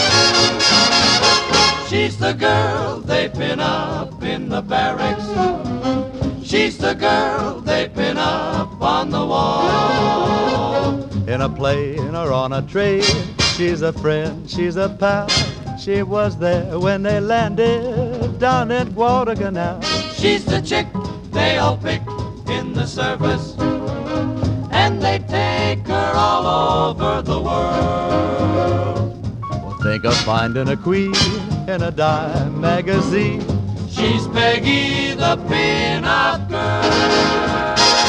She's the girl they pin up in the barracks. She's the girl they pin up on the wall. In a plane or on a train, she's a friend, she's a pal. She was there when they landed down at Guadalcanal. She's the chick they all pick in the service, and they take her all over the world. Well, think of finding a queen in a dime magazine. She's Peggy the pin-up girl.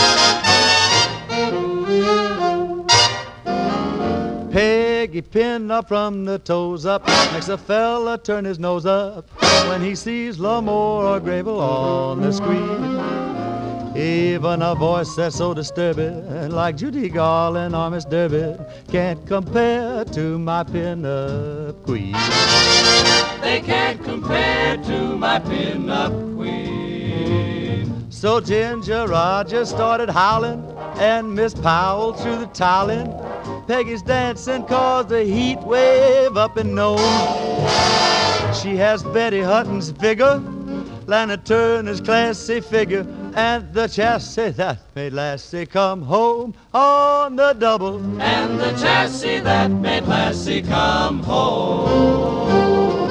Peggy pinned up from the toes up, makes a fella turn his nose up when he sees L'Amour or Grable on the screen. Even a voice that's so disturbing, like Judy Garland or Miss Durbin, can't compare to my pin-up queen. They can't compare to my pin-up queen. So Ginger Rogers started howling, and Miss Powell threw the towel in. Peggy's dancing caused a heat wave up in Nome. She has Betty Hutton's figure, Lana Turner's classy figure, and the chassis that made Lassie come home on the double. And the chassis that made Lassie come home.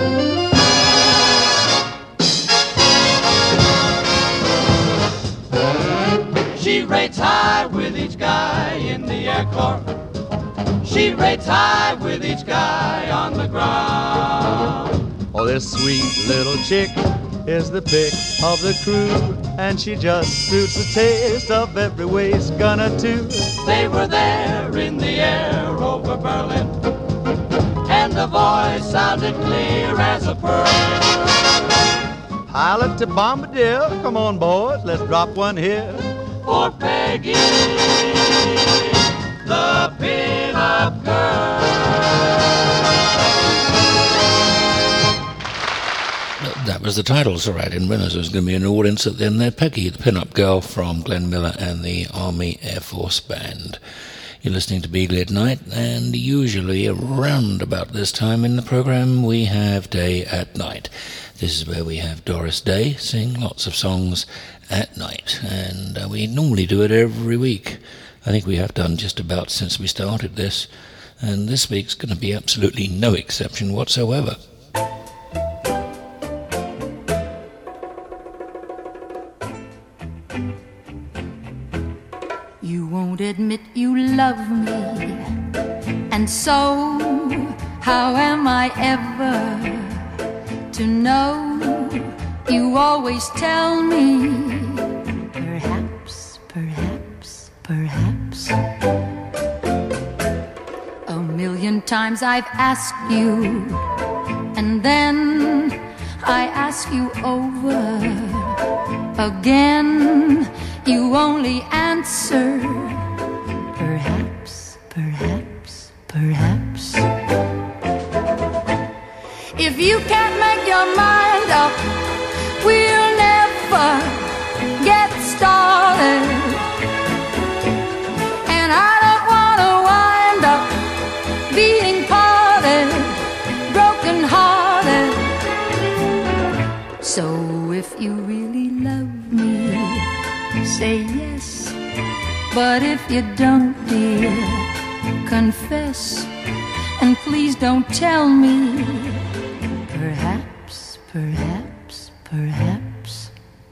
She rates high with each guy in the Air Corps. She rates high with each guy on the ground. Oh, this sweet little chick is the pick of the crew, and she just suits the taste of every waist gunner too. They were there in the air over Berlin, and the voice sounded clear as a pearl. Pilot to Bombardier, come on boys, let's drop one here. For Peggy, the pin-up girl. That was the title, Sir Adrian Reynolds. There was going to be an audience at the end there. Peggy, the pin-up girl from Glenn Miller and the Army Air Force Band. You're listening to Beagley at Night, and usually around about this time in the programme we have Day at Night. This is where we have Doris Day sing lots of songs at night, and uh, we normally do it every week. I think we have done just about since we started this, and this week's going to be absolutely no exception whatsoever. You won't admit you love me, and so how am I ever to know? You always tell me, perhaps, perhaps, perhaps. A million times I've asked you, and then I ask you over again. You only answer, perhaps, perhaps, perhaps. If you can't make your mind up, we'll never get started. And I don't want to wind up being parted, broken hearted. So if you really love me, say yes. But if you don't, dear, confess. And please don't tell me, perhaps, perhaps, perhaps.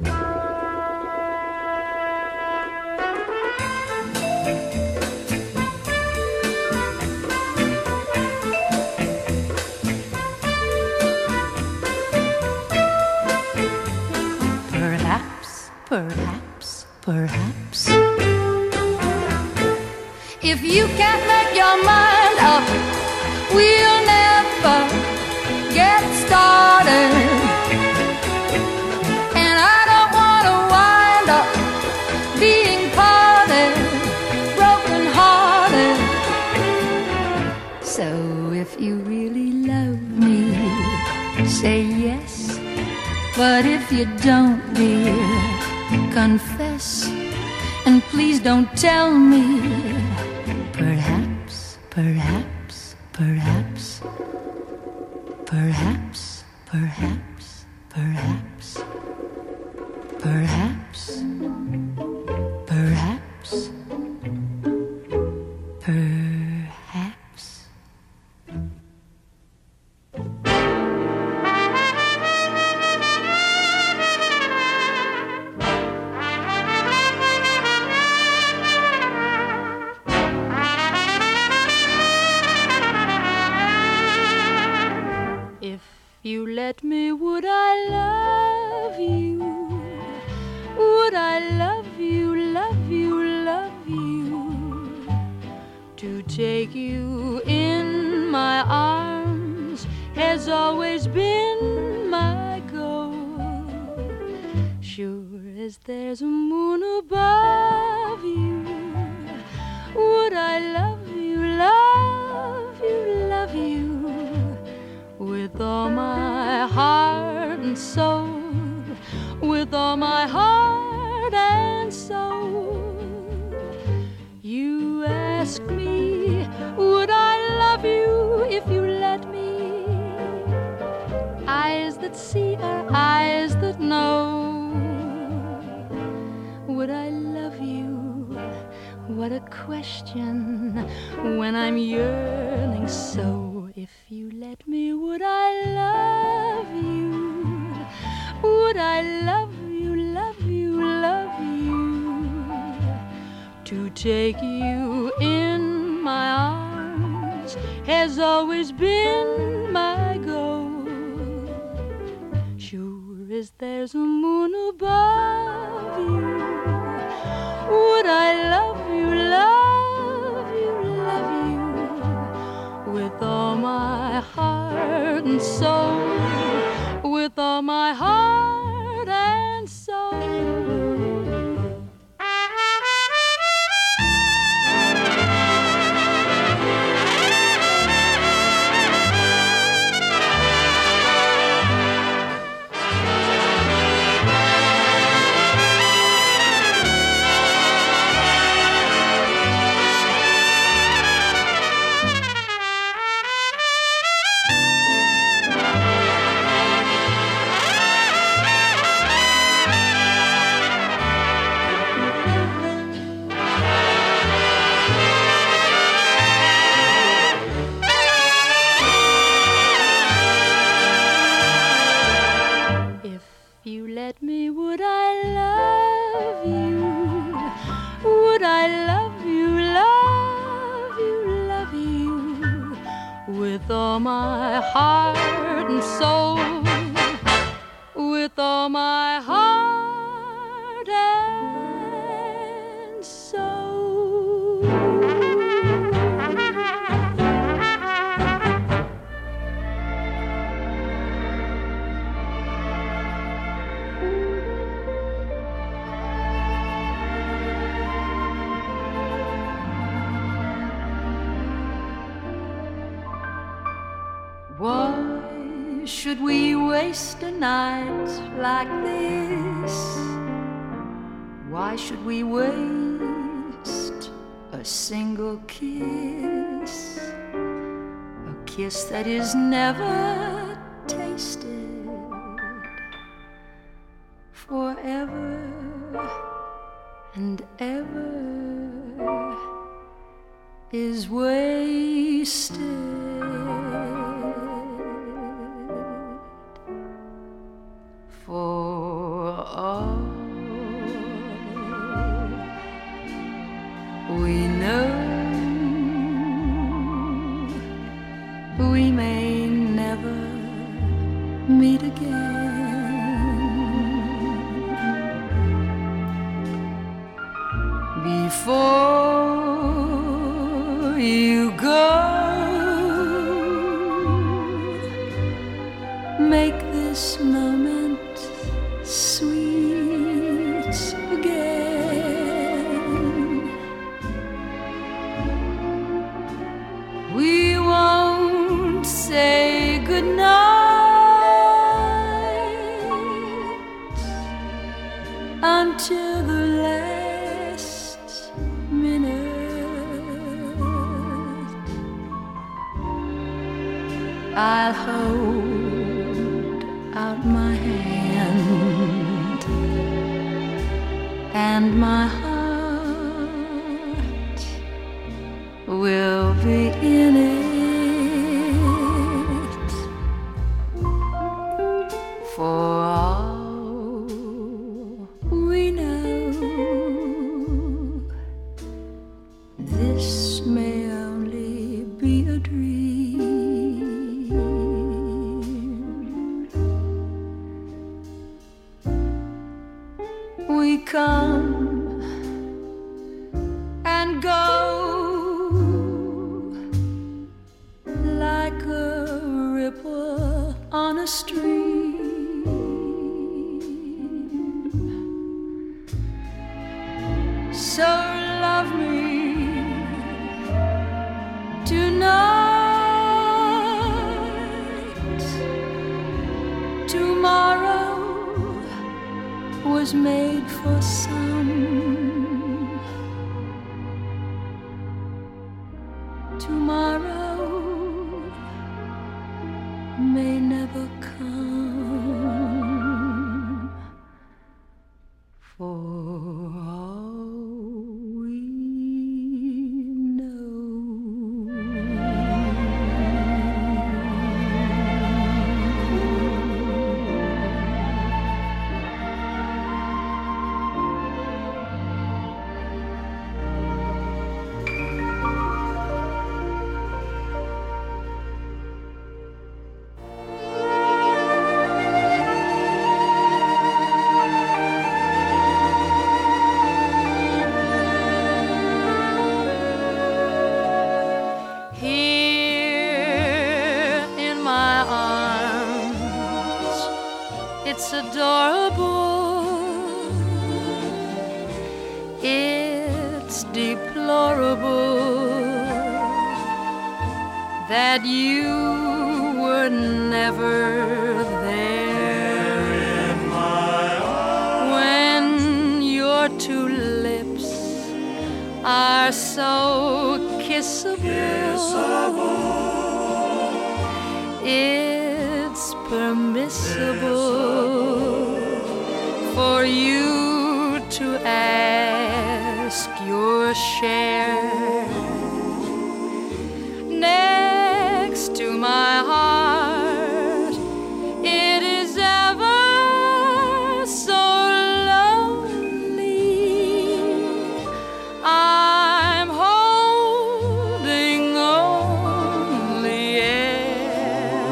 Perhaps, perhaps, perhaps. If you can't make your mind up, we'll never get started. And I don't want to wind up being parted, broken hearted. So if you really love me, say yes. But if you don't, dear, confess. And please don't tell me, perhaps, perhaps, perhaps. Perhaps, perhaps, perhaps. Perhaps, perhaps, perhaps. If you let me, would I love you? Would I love you, love you, love you? To take you in my arms has always been my goal. Sure as there's a moon above you, would I love you, love you, love you? With all my heart and soul, with all my heart heart and soul. You ask me, would I love you if you let me? Eyes that see are eyes that know. Would I love you? What a question when I'm yearning so. If you let me, would I love you? Would I love you, love you, love you? To take you in my arms has always been my goal. Sure as there's a moon above you, would I love you, love you, love you with all my heart and soul, with all my heart and soul. Let me, would I love you? Would I love you, love you, love you with all my heart and soul, with all my heart and soul. Why should we waste a night like this? Why should we waste a single kiss? A kiss that is never tasted forever and ever is wasted. For all we know, we may never meet again. Before you go, make this moment sweet again. We won't say goodnight until the last minute. I'll hold out my hand and my heart will be in it. For all we know, this may only be a dream. We come and go like a ripple on a stream. So love me tonight, tomorrow was made for some. Tomorrow may never come, for that you were never there in my arms when your two lips are so kissable. kissable. It's permissible for you to ask your share. Next to my heart, it is ever so lonely. I'm holding only air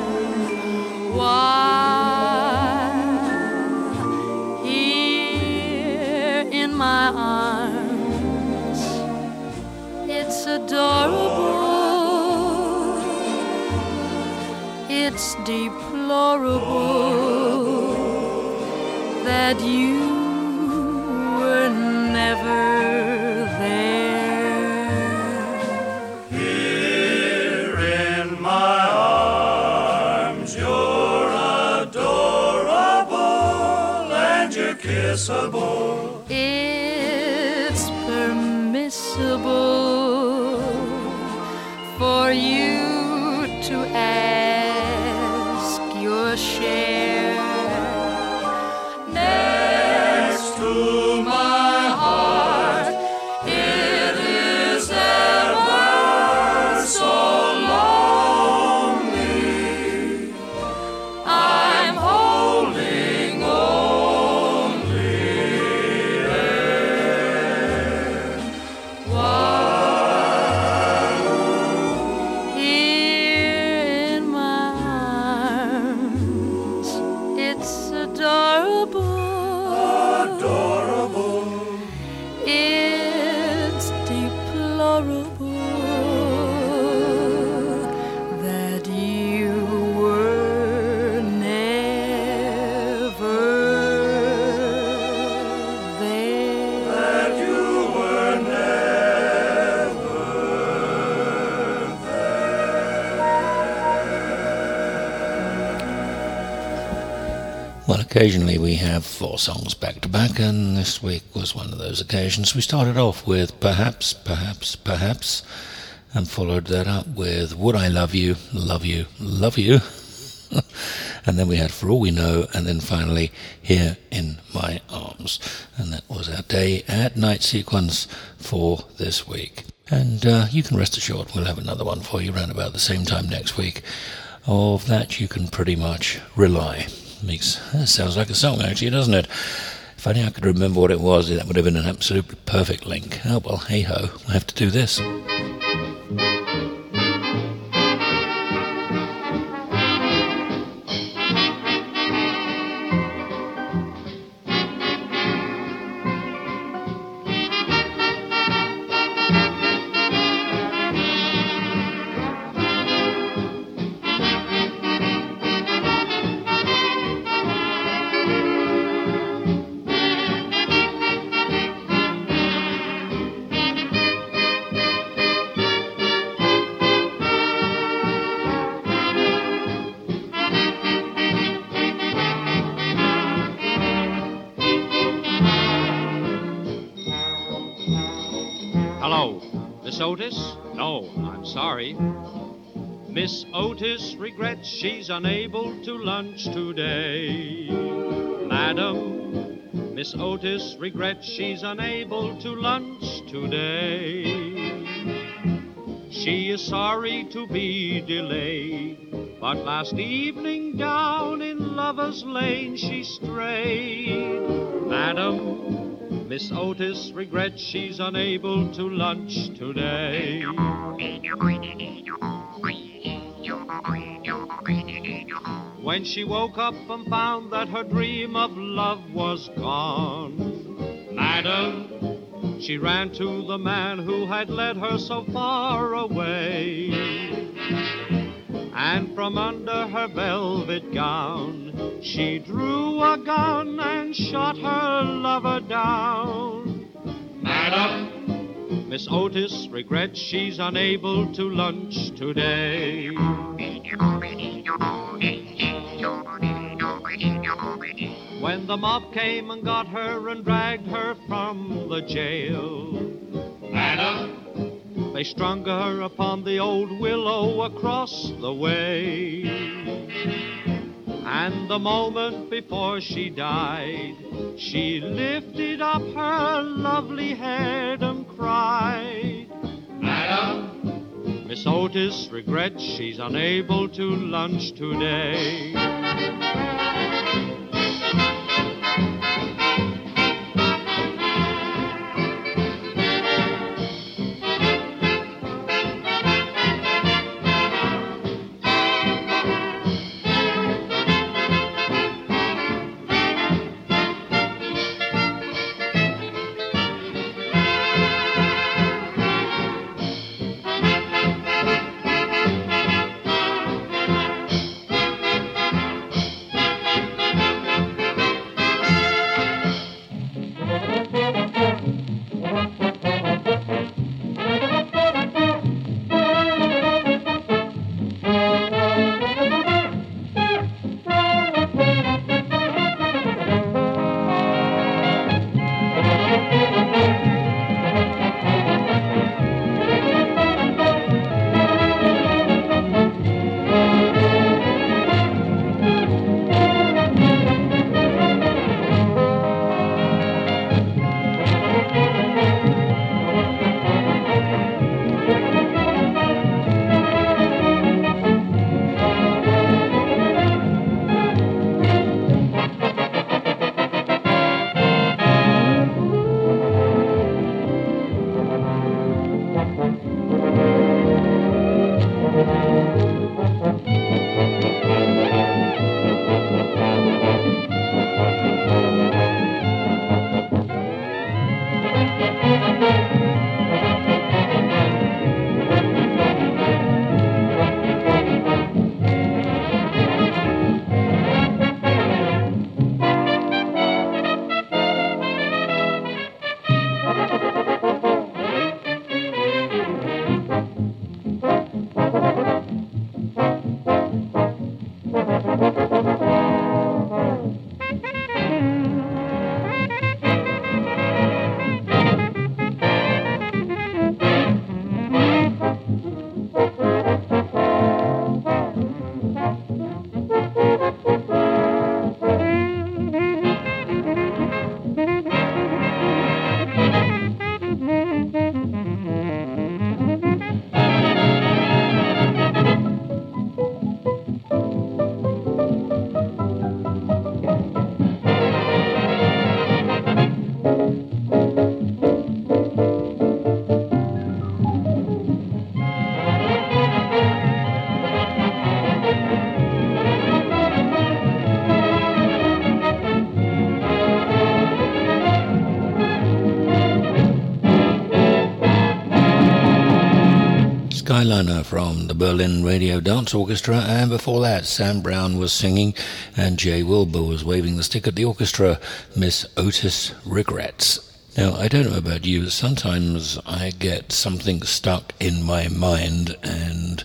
while here in my arms, it's adorable. It's deplorable that you were never there. Here in my arms, you're adorable and you're kissable. It's permissible for you to ask your share. Next to my heart, it is ever so lonely. I'm holding only air while here in my arms, it's adorable. Adorable. It's deplorable that you were never there. That you were never Well, occasionally we have four songs back to back, and this week was one of those occasions. We started off with Perhaps, Perhaps, Perhaps, and followed that up with Would I Love You, Love You, Love You. And then we had For All We Know, and then finally Here in My Arms. And that was our day at night sequence for this week. And uh, you can rest assured we'll have another one for you around about the same time next week. Of that you can pretty much rely. Makes that sounds like a song, actually, doesn't it? If only I could remember what it was, that would have been an absolutely perfect link. Oh well, hey ho, we'll have to do this. Miss Otis? No, I'm sorry. Miss Otis regrets she's unable to lunch today. Madam, Miss Otis regrets she's unable to lunch today. She is sorry to be delayed, but last evening down in Lover's Lane she strayed. Madam, Miss Otis regrets she's unable to lunch today. When she woke up and found that her dream of love was gone, Madam, she ran to the man who had led her so far away. And from under her velvet gown, she drew a gun and shot her lover down. Madam, Miss Otis regrets she's unable to lunch today. When the mob came and got her and dragged her from the jail, Madam, they strung her upon the old willow across the way. And the moment before she died, she lifted up her lovely head and cried, Madam, Miss Otis regrets she's unable to lunch today. Skyliner from the Berlin Radio Dance Orchestra, and before that Sam Brown was singing and Jay Wilbur was waving the stick at the orchestra, Miss Otis Regrets. Now, I don't know about you, sometimes I get something stuck in my mind and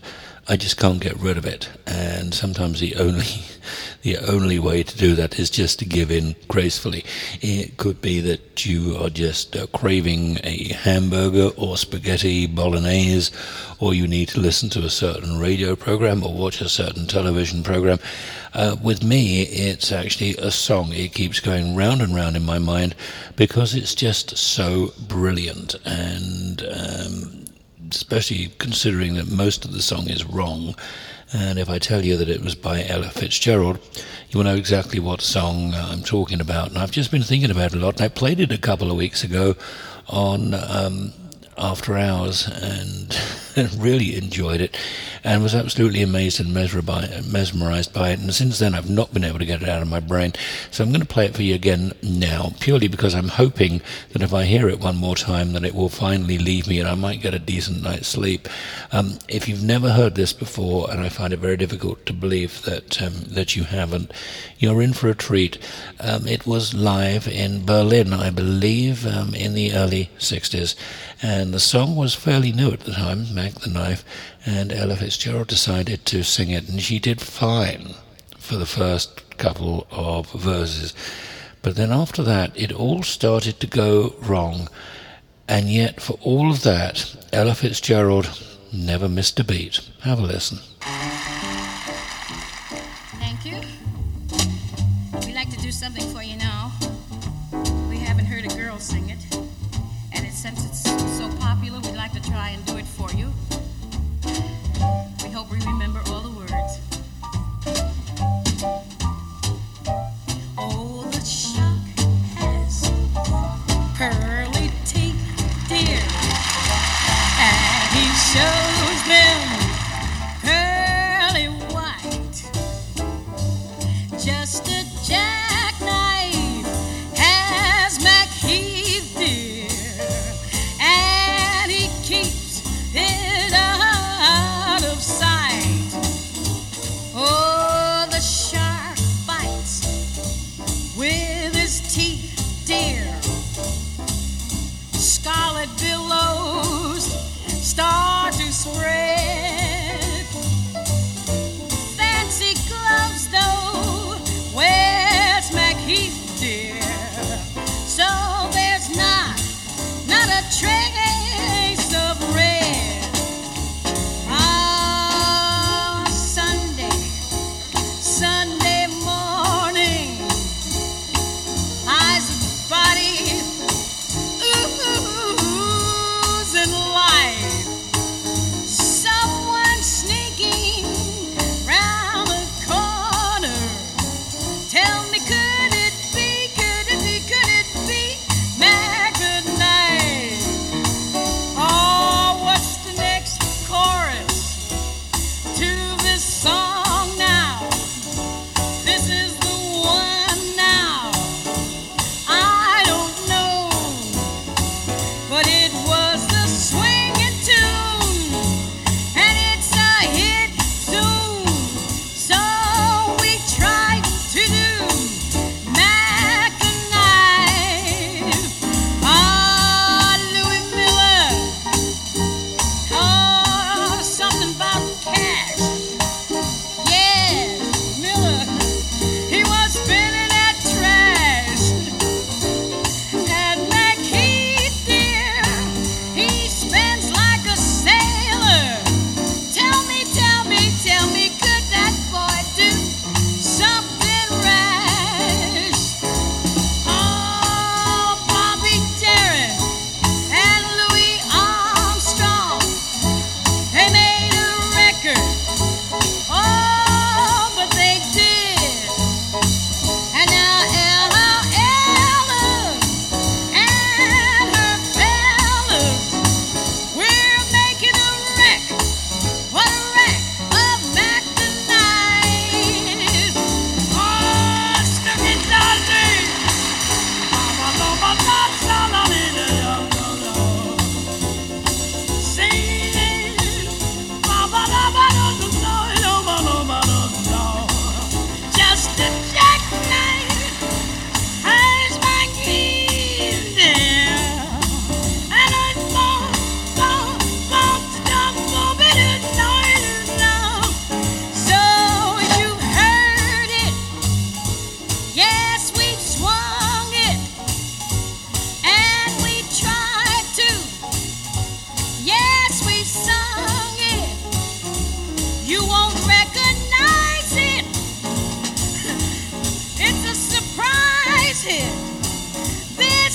I just can't get rid of it. And sometimes the only the only way to do that is just to give in gracefully. It could be that you are just uh, craving a hamburger or spaghetti bolognese, or you need to listen to a certain radio program or watch a certain television program. Uh, with me, it's actually a song. It keeps going round and round in my mind because it's just so brilliant, and um, especially considering that most of the song is wrong. And if I tell you that it was by Ella Fitzgerald, you will know exactly what song I'm talking about. And I've just been thinking about it a lot, and I played it a couple of weeks ago on um, After Hours, and really enjoyed it, and was absolutely amazed and mesmerized by it. And since then, I've not been able to get it out of my brain. So I'm going to play it for you again now, purely because I'm hoping that if I hear it one more time, that it will finally leave me and I might get a decent night's sleep. Um, if you've never heard this before, and I find it very difficult to believe that um, that you haven't, you're in for a treat. Um, it was live in Berlin, I believe, um, in the early sixties, and the song was fairly new at the time, Mac the Knife, and Ella Fitzgerald decided to sing it, and she did fine for the first couple of verses. But then after that, it all started to go wrong, and yet for all of that, Ella Fitzgerald never missed a beat. Have a listen. Thank you. We'd like to do something for you now. We haven't heard a girl sing it, and it, since it's so popular, we'd like to try and do it for you. We hope we remember all the words. Oh, the shark has pearly teeth, dear, and he shows them pearly white. Just a jackknife has Macheath, dear.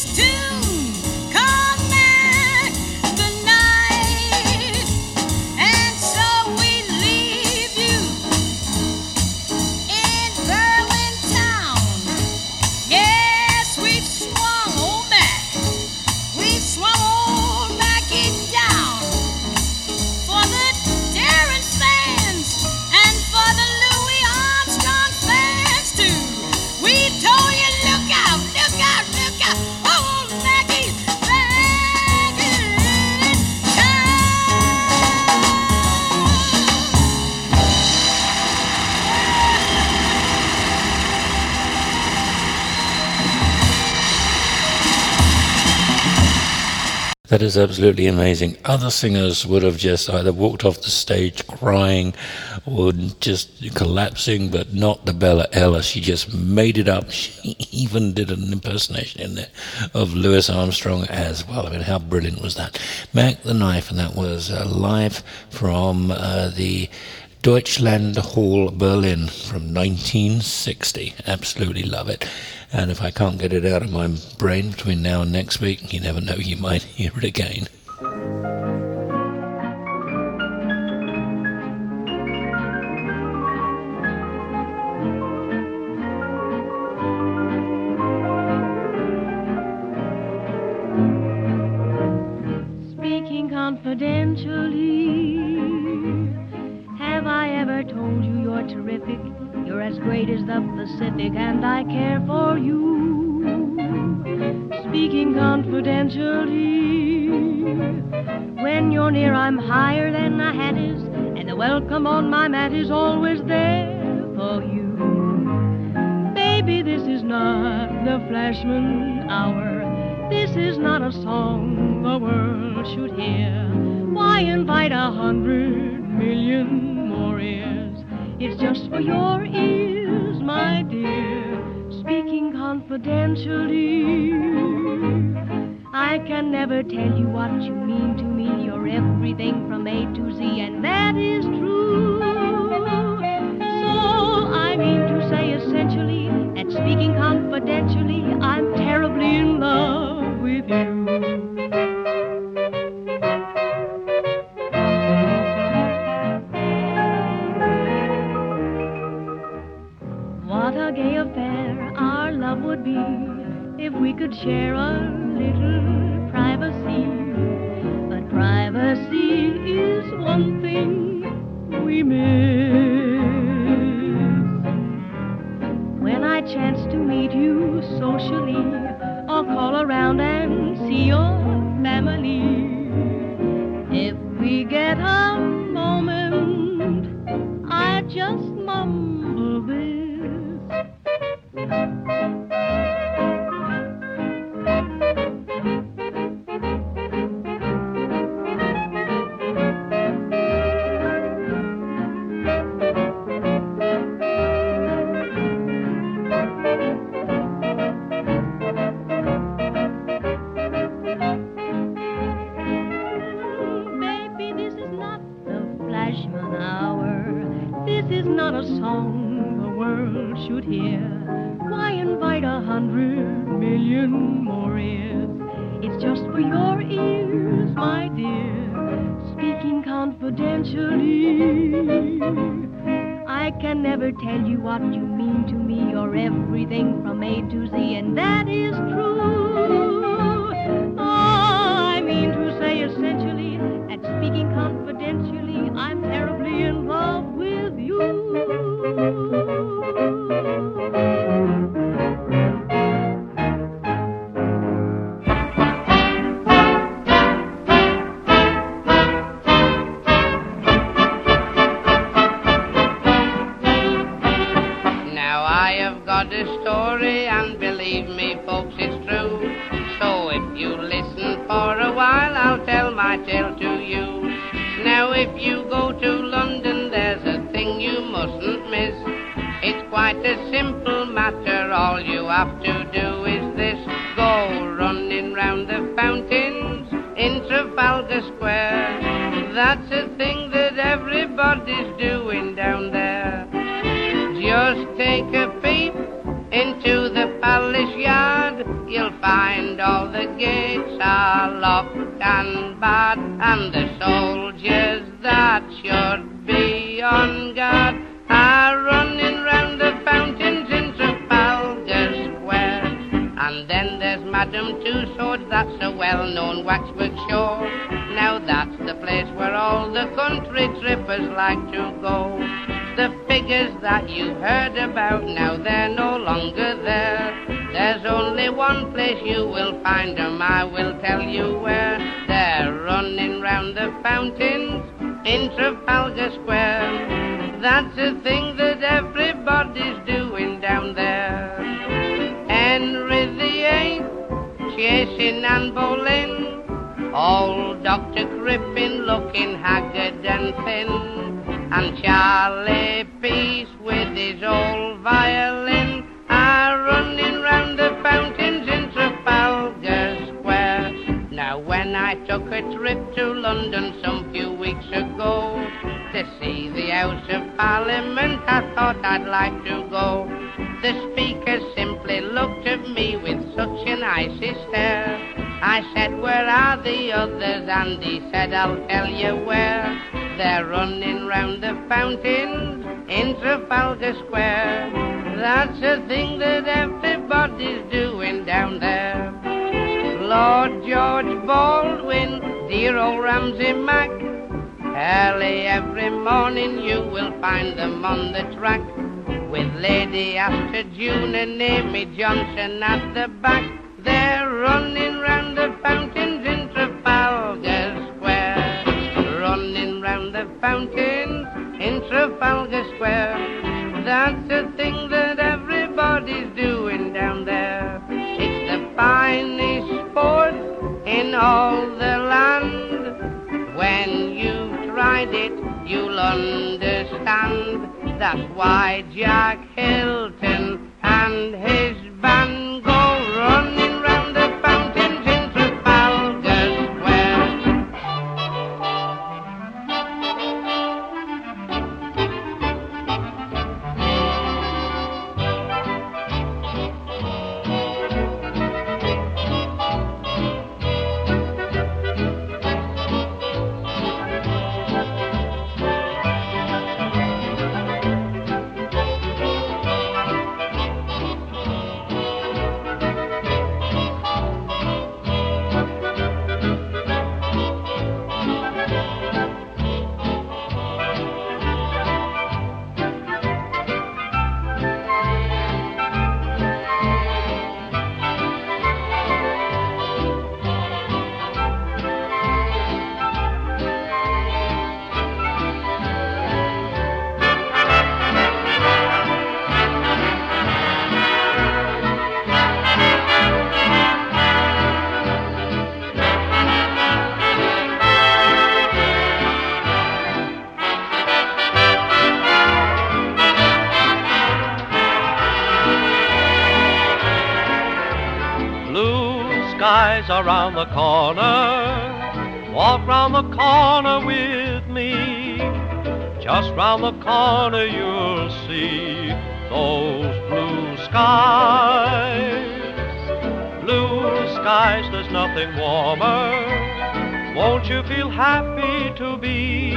That is absolutely amazing. Other singers would have just either walked off the stage crying or just collapsing, but not the Bella Ella. She just made it up. She even did an impersonation in there of Louis Armstrong as well. I mean, how brilliant was that? Mac the Knife, and that was uh, live from uh, the Deutschland Hall, Berlin from nineteen sixty. Absolutely love it. And if I can't get it out of my brain between now and next week, you never know, you might hear it again. Speaking confidentially, have I ever told you you're terrific? You're as great as the Pacific, and I care for you. Speaking confidentially, when you're near, I'm higher than a hat is, and the welcome on my mat is always there for you. Baby, this is not the Flashman hour. This is not a song the world should hear. Why invite a hundred million more ears? It's just for your ears, my dear. Speaking confidentially, I can never tell you what you mean to me. You're everything from A to Z, and that is true. So I mean to say essentially that speaking confidentially, I'm terribly in love with you. Gay affair our love would be if we could share a little privacy. But privacy is one thing we miss. When I chance to meet you socially, or call around and see your family, if we get a moment, I just mumble this. Tell you what you mean to me. You're everything from A to Z, and that is true. Oh, I mean to say essentially that speaking confidentially, I'm terribly in love with you. If you go to London, there's a thing you mustn't miss. It's quite a simple matter. All you have to do is this: go running round the fountains in Trafalgar Square. That's a thing that everybody's doing down there. Just take a peep into the palace yard. you'll find all the gates are locked and barred, and the soldiers that should be on guard are running round the fountains in Trafalgar Square. And then there's Madame Tussauds, that's a well-known waxwork show. Now that's the place where all the country trippers like to go. The figures that you heard about, now they're no longer there. There's only one place you will find them, I will tell you where. They're running round the fountains in Trafalgar Square. That's a thing that everybody's doing down there. Henry the Eighth, chasing Anne Boleyn, old Doctor Crippen looking haggard and thin, and Charlie Peace with his old violin are running round the fountains in Trafalgar Square. Now when I took a trip to London some few weeks ago to see the House of Parliament, I thought I'd like to go. The speaker simply looked at me with such an icy stare. I said, where are the others? And he said, I'll tell you where. They're running round the fountains in Trafalgar Square. That's a thing that everybody's doing down there. Lord George Baldwin, dear old Ramsay Mac, early every morning you will find them on the track, with Lady Astor June and Amy Johnson at the back. They're running round the fountains in Trafalgar Square. Running round the fountains in Trafalgar Square. That's a thing that everybody's doing down there. It's the finest sport in all the land. When you've tried it, you'll understand. That's why Jack Hilton and his band go running round the fountains in Trafalgar Square. Around the corner, walk round the corner with me. Just round the corner you'll see those blue skies. Blue skies, there's nothing warmer. Won't you feel happy to be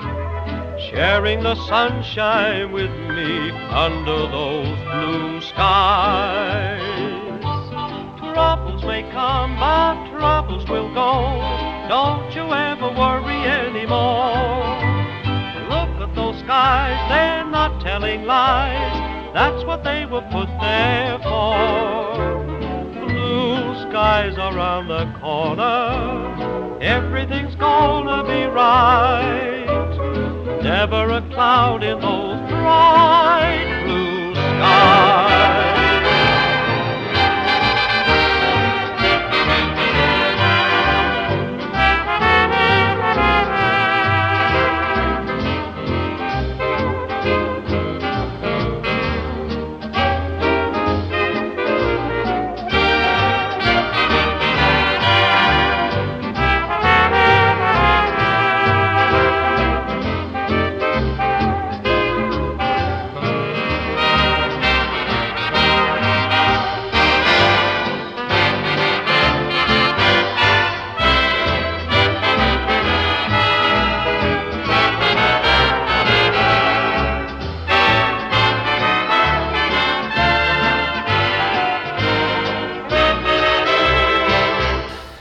sharing the sunshine with me under those blue skies? Troubles may come, but troubles will go. Don't you ever worry anymore. Look at those skies, they're not telling lies. That's what they were put there for. Blue skies around the corner, everything's gonna be right. Never a cloud in those bright blue skies.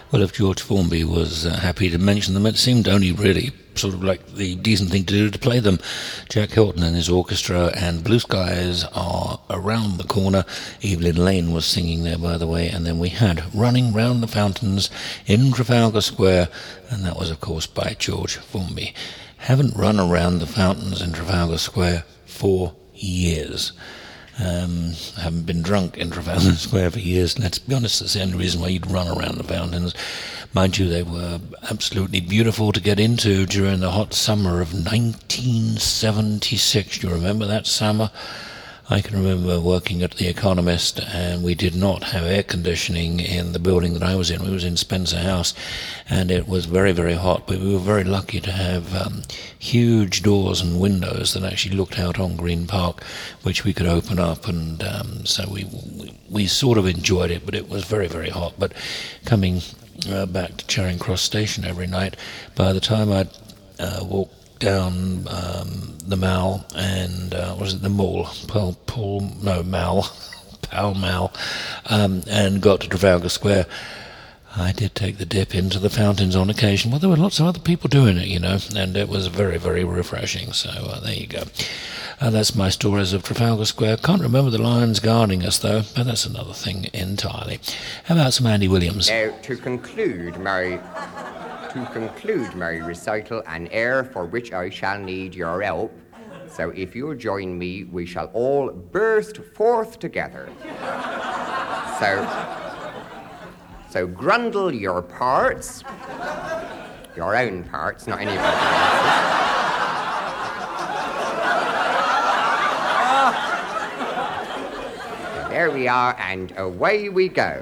Well, if George Formby was uh, happy to mention them, it seemed only really sort of like the decent thing to do to play them. Jack Hilton and his orchestra, and Blue Skies Are Around the Corner. Evelyn Lane was singing there, by the way, and then we had Running Round the Fountains in Trafalgar Square, and that was, of course, by George Formby. Haven't run around the fountains in Trafalgar Square for years. Um, I haven't been drunk in Trafalgar Square for years. Let's be honest, that's the only reason why you'd run around the fountains. Mind you, they were absolutely beautiful to get into during the hot summer of nineteen seventy-six. Do you remember that summer? I can remember working at The Economist, and we did not have air conditioning in the building that I was in. We was in Spencer House, and it was very, very hot, but we were very lucky to have um, huge doors and windows that actually looked out on Green Park, which we could open up, and um, so we, we we sort of enjoyed it, but it was very, very hot. But coming uh, back to Charing Cross Station every night, by the time I'd uh, walked down um, the Mall and uh, was it the Mall? Paul, Paul, no Mall, Pall Mall, um, and got to Trafalgar Square. I did take the dip into the fountains on occasion. Well, there were lots of other people doing it, you know, and it was very, very refreshing. So uh, there you go. Uh, that's my stories of Trafalgar Square. Can't remember the lions guarding us, though, but that's another thing entirely. How about some Andy Williams? Now, to conclude my... To conclude my recital, an air for which I shall need your help. So if you'll join me, we shall all burst forth together. So, so grundle your parts, your own parts, not anybody else's. There we are, and away we go.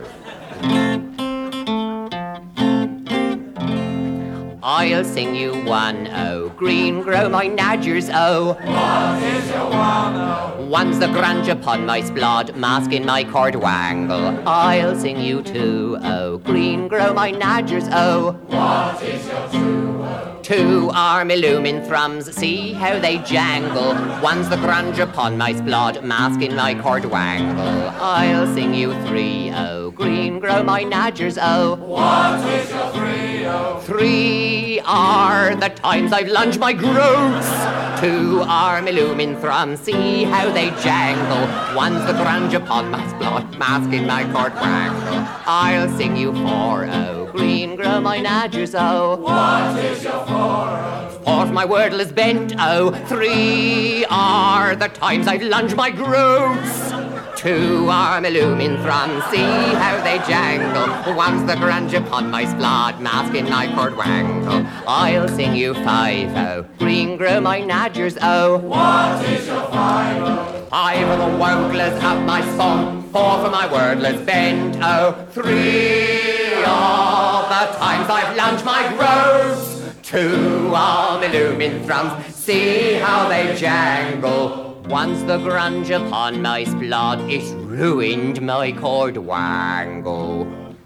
I'll sing you one, oh, green grow my nadgers, oh. What is your one, oh? One's the grunge upon my splod, mask in my cord wangle. I'll sing you two, oh, green grow my nadgers, oh. What is your two, oh? Two are me lumin thrums, see how they jangle. One's the grunge upon my splod, mask in my cord wangle. I'll sing you three, oh, green grow my nadgers, oh. What is your three, oh? Three are the times I've lunged my groats. Two are me lumin thrums, see how they jangle. One's the grunge upon my splod, mask in my cord wangle. I'll sing you four, oh, green grow my nadgers, oh. What is your four, oh? Fourth my wordle is bent, oh. Three are the times I've lunged my groats. Two are me lumin thrums, see how they jangle. One's the grunge upon my splod, mask in my cord wangle. I'll sing you five, oh, green grow my nadgers, oh. What is your five, oh? Five of the woglers have my song, four for my wordless bend, oh. Three are the times I've lunged my groats. Two are me lumin thrums, see how they jangle. Once the grunge upon my splod, it's ruined my cord wangle.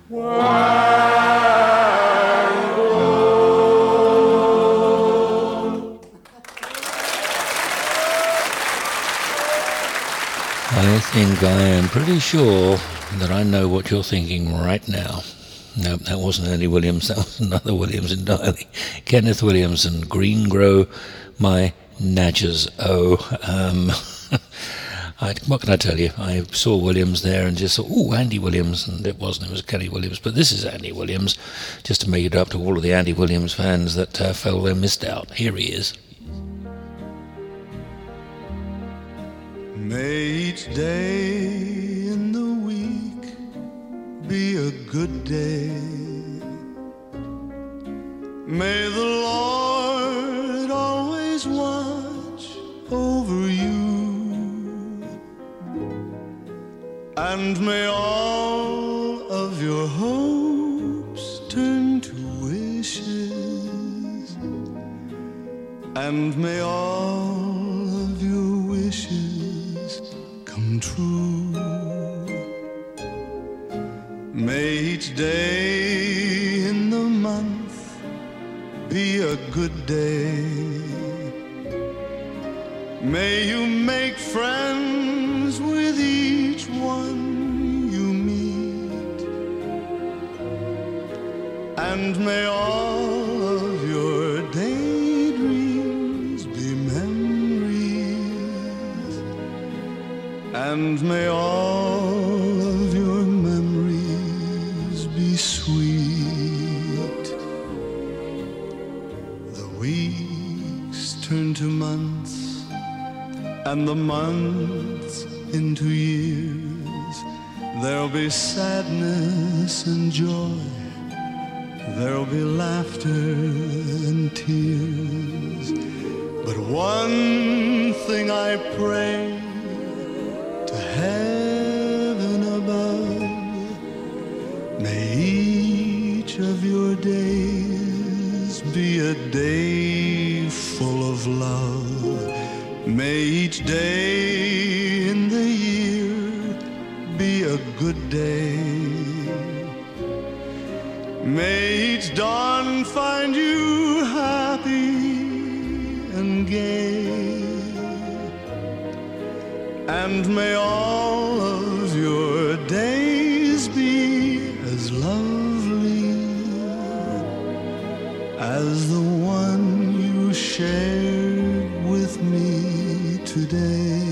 Wangle. I think I am pretty sure that I know what you're thinking right now. No, that wasn't Andy Williams, that was another Williams entirely. Kenneth Williams and Green Grow My Nadgers. Oh, um, I, what can I tell you? I saw Williams there and just thought, oh, Andy Williams, and it wasn't, it was Kenny Williams, but this is Andy Williams, just to make it up to all of the Andy Williams fans that uh, felt they missed out. Here he is. May each day in the week be a good day. May the Lord always watch over you, and may all of your hopes turn to wishes, and may all of your wishes come true. May each day in the month be a good day. May you make friends with each one you meet, And may all of your daydreams be memories, and may all of your memories be sweet. The weeks turn to months, and the months into years. There'll be sadness and joy, there'll be laughter and tears. But one thing I pray to heaven above, may each of your days be a day full of love. May each day in the year be a good day. May each dawn find you happy and gay, and may all of your days be as lovely as the one you shared with me today.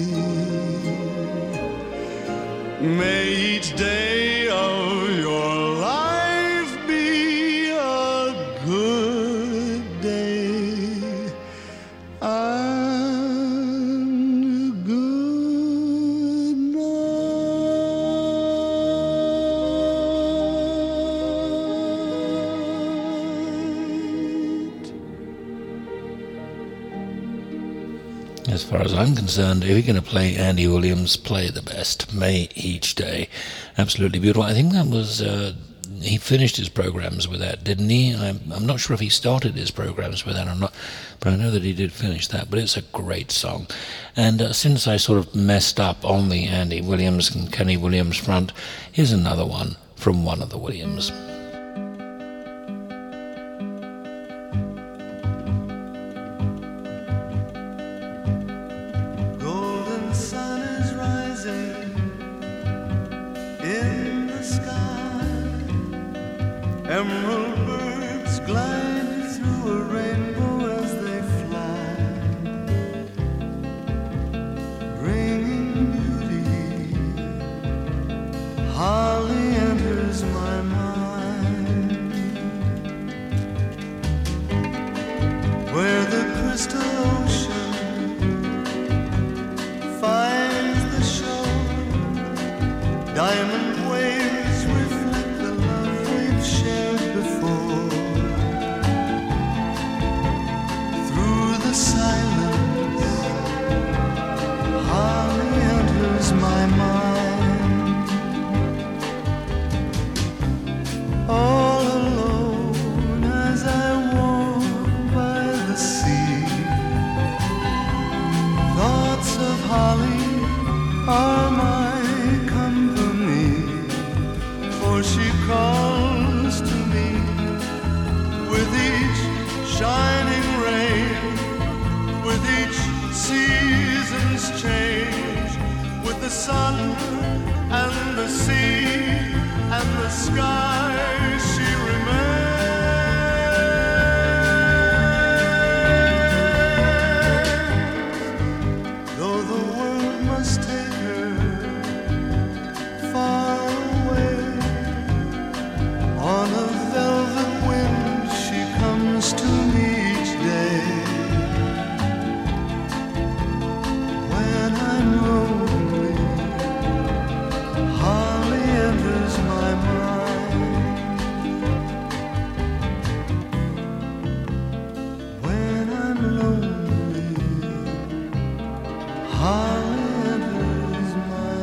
May each day of your life be a good day and a good night. As far as I'm concerned, if you're going to play Andy Williams, play the best. May each day. Absolutely beautiful. I think that was, uh, he finished his programs with that, didn't he? I'm, I'm not sure if he started his programs with that or not, but I know that he did finish that. But it's a great song. And uh, since I sort of messed up on the Andy Williams and Kenny Williams front, here's another one from one of the Williams. Golden sun is rising in the sky. Emerald birds glide through a rainbow as they fly, bringing beauty. Holly enters my mind, where the crystal ocean finds the shore. Diamond waves reflect the love we've shared before. Through the silence, Holly enters my mind. All alone as I walk by the sea, thoughts of Holly are my company, for she calls to me with each shining rain, with each season's change, with the sun and the sea and the sky. She remains, though the world must take her far away. On a velvet wind she comes to me each day. When I'm lonely, Holly enters my mind. When I'm lonely, Holly enters my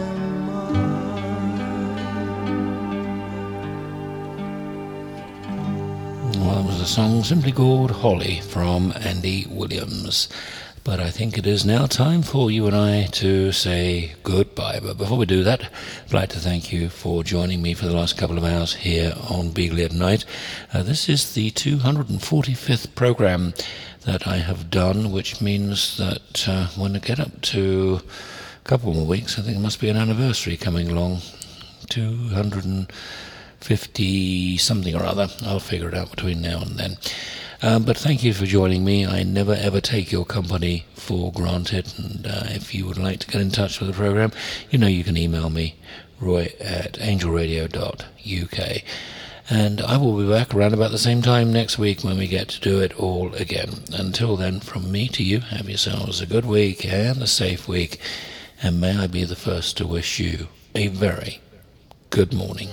Well, it was a song simply called Holly from Andy Williams. But I think it is now time for you and I to say goodbye. But before we do that, I'd like to thank you for joining me for the last couple of hours here on Beagley at Night. Uh, this is the two hundred forty-fifth program that I have done, which means that uh, when I get up to a couple more weeks, I think there must be an anniversary coming along. two hundred fifty something or other. I'll figure it out between now and then. Um, but thank you for joining me. I never ever take your company for granted. And uh, if you would like to get in touch with the program, you know you can email me, roy at angel radio dot u k. And I will be back around about the same time next week when we get to do it all again. Until then, from me to you, have yourselves a good week and a safe week. And may I be the first to wish you a very good morning.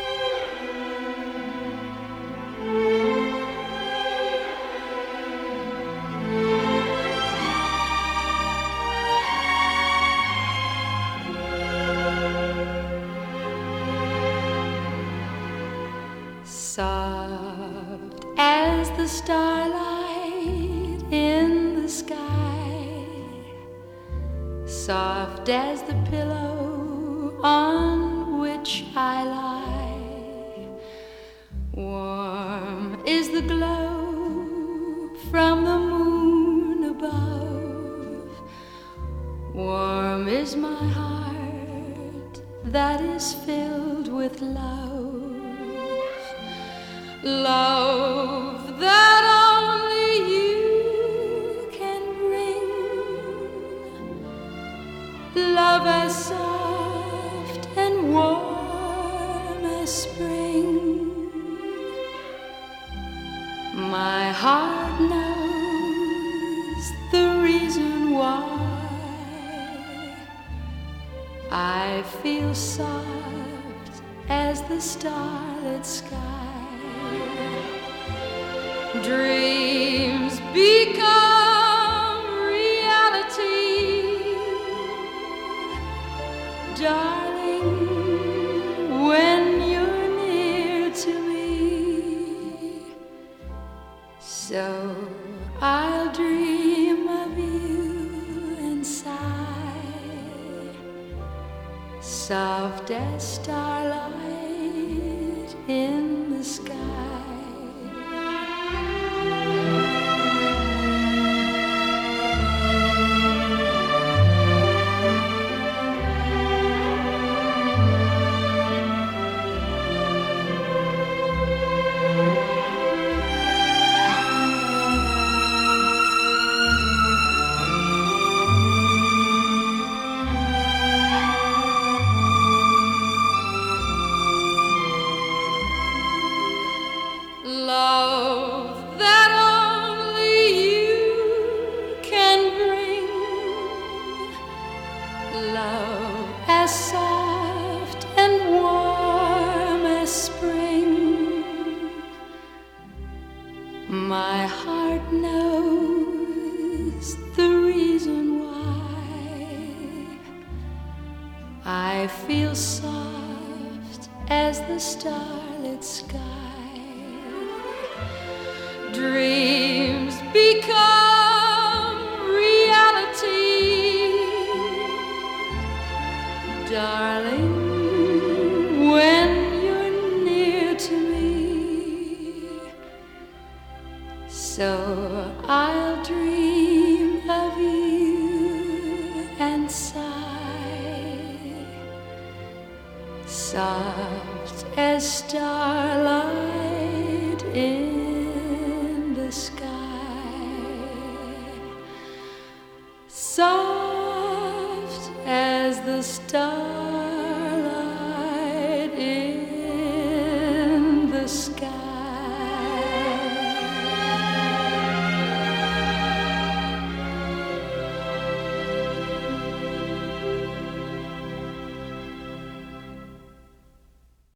Soft as the starlight in the sky, soft as the pillow on which I lie, warm is the glow from the moon above, warm is my heart that is filled with love. Love that only you can bring, love as soft and warm as spring. My heart knows the reason why I feel soft as the starlit sky. Dreams become reality, darling, when you're near to me. So I'll dream of you and sigh, soft as starlight in the sky. Love that only you can bring, love as soft and warm as spring. My heart knows the reason why I feel soft as the starlit sky. Dreams become reality, darling, when you're near to me. So I'll dream of you and sigh, soft as starlight in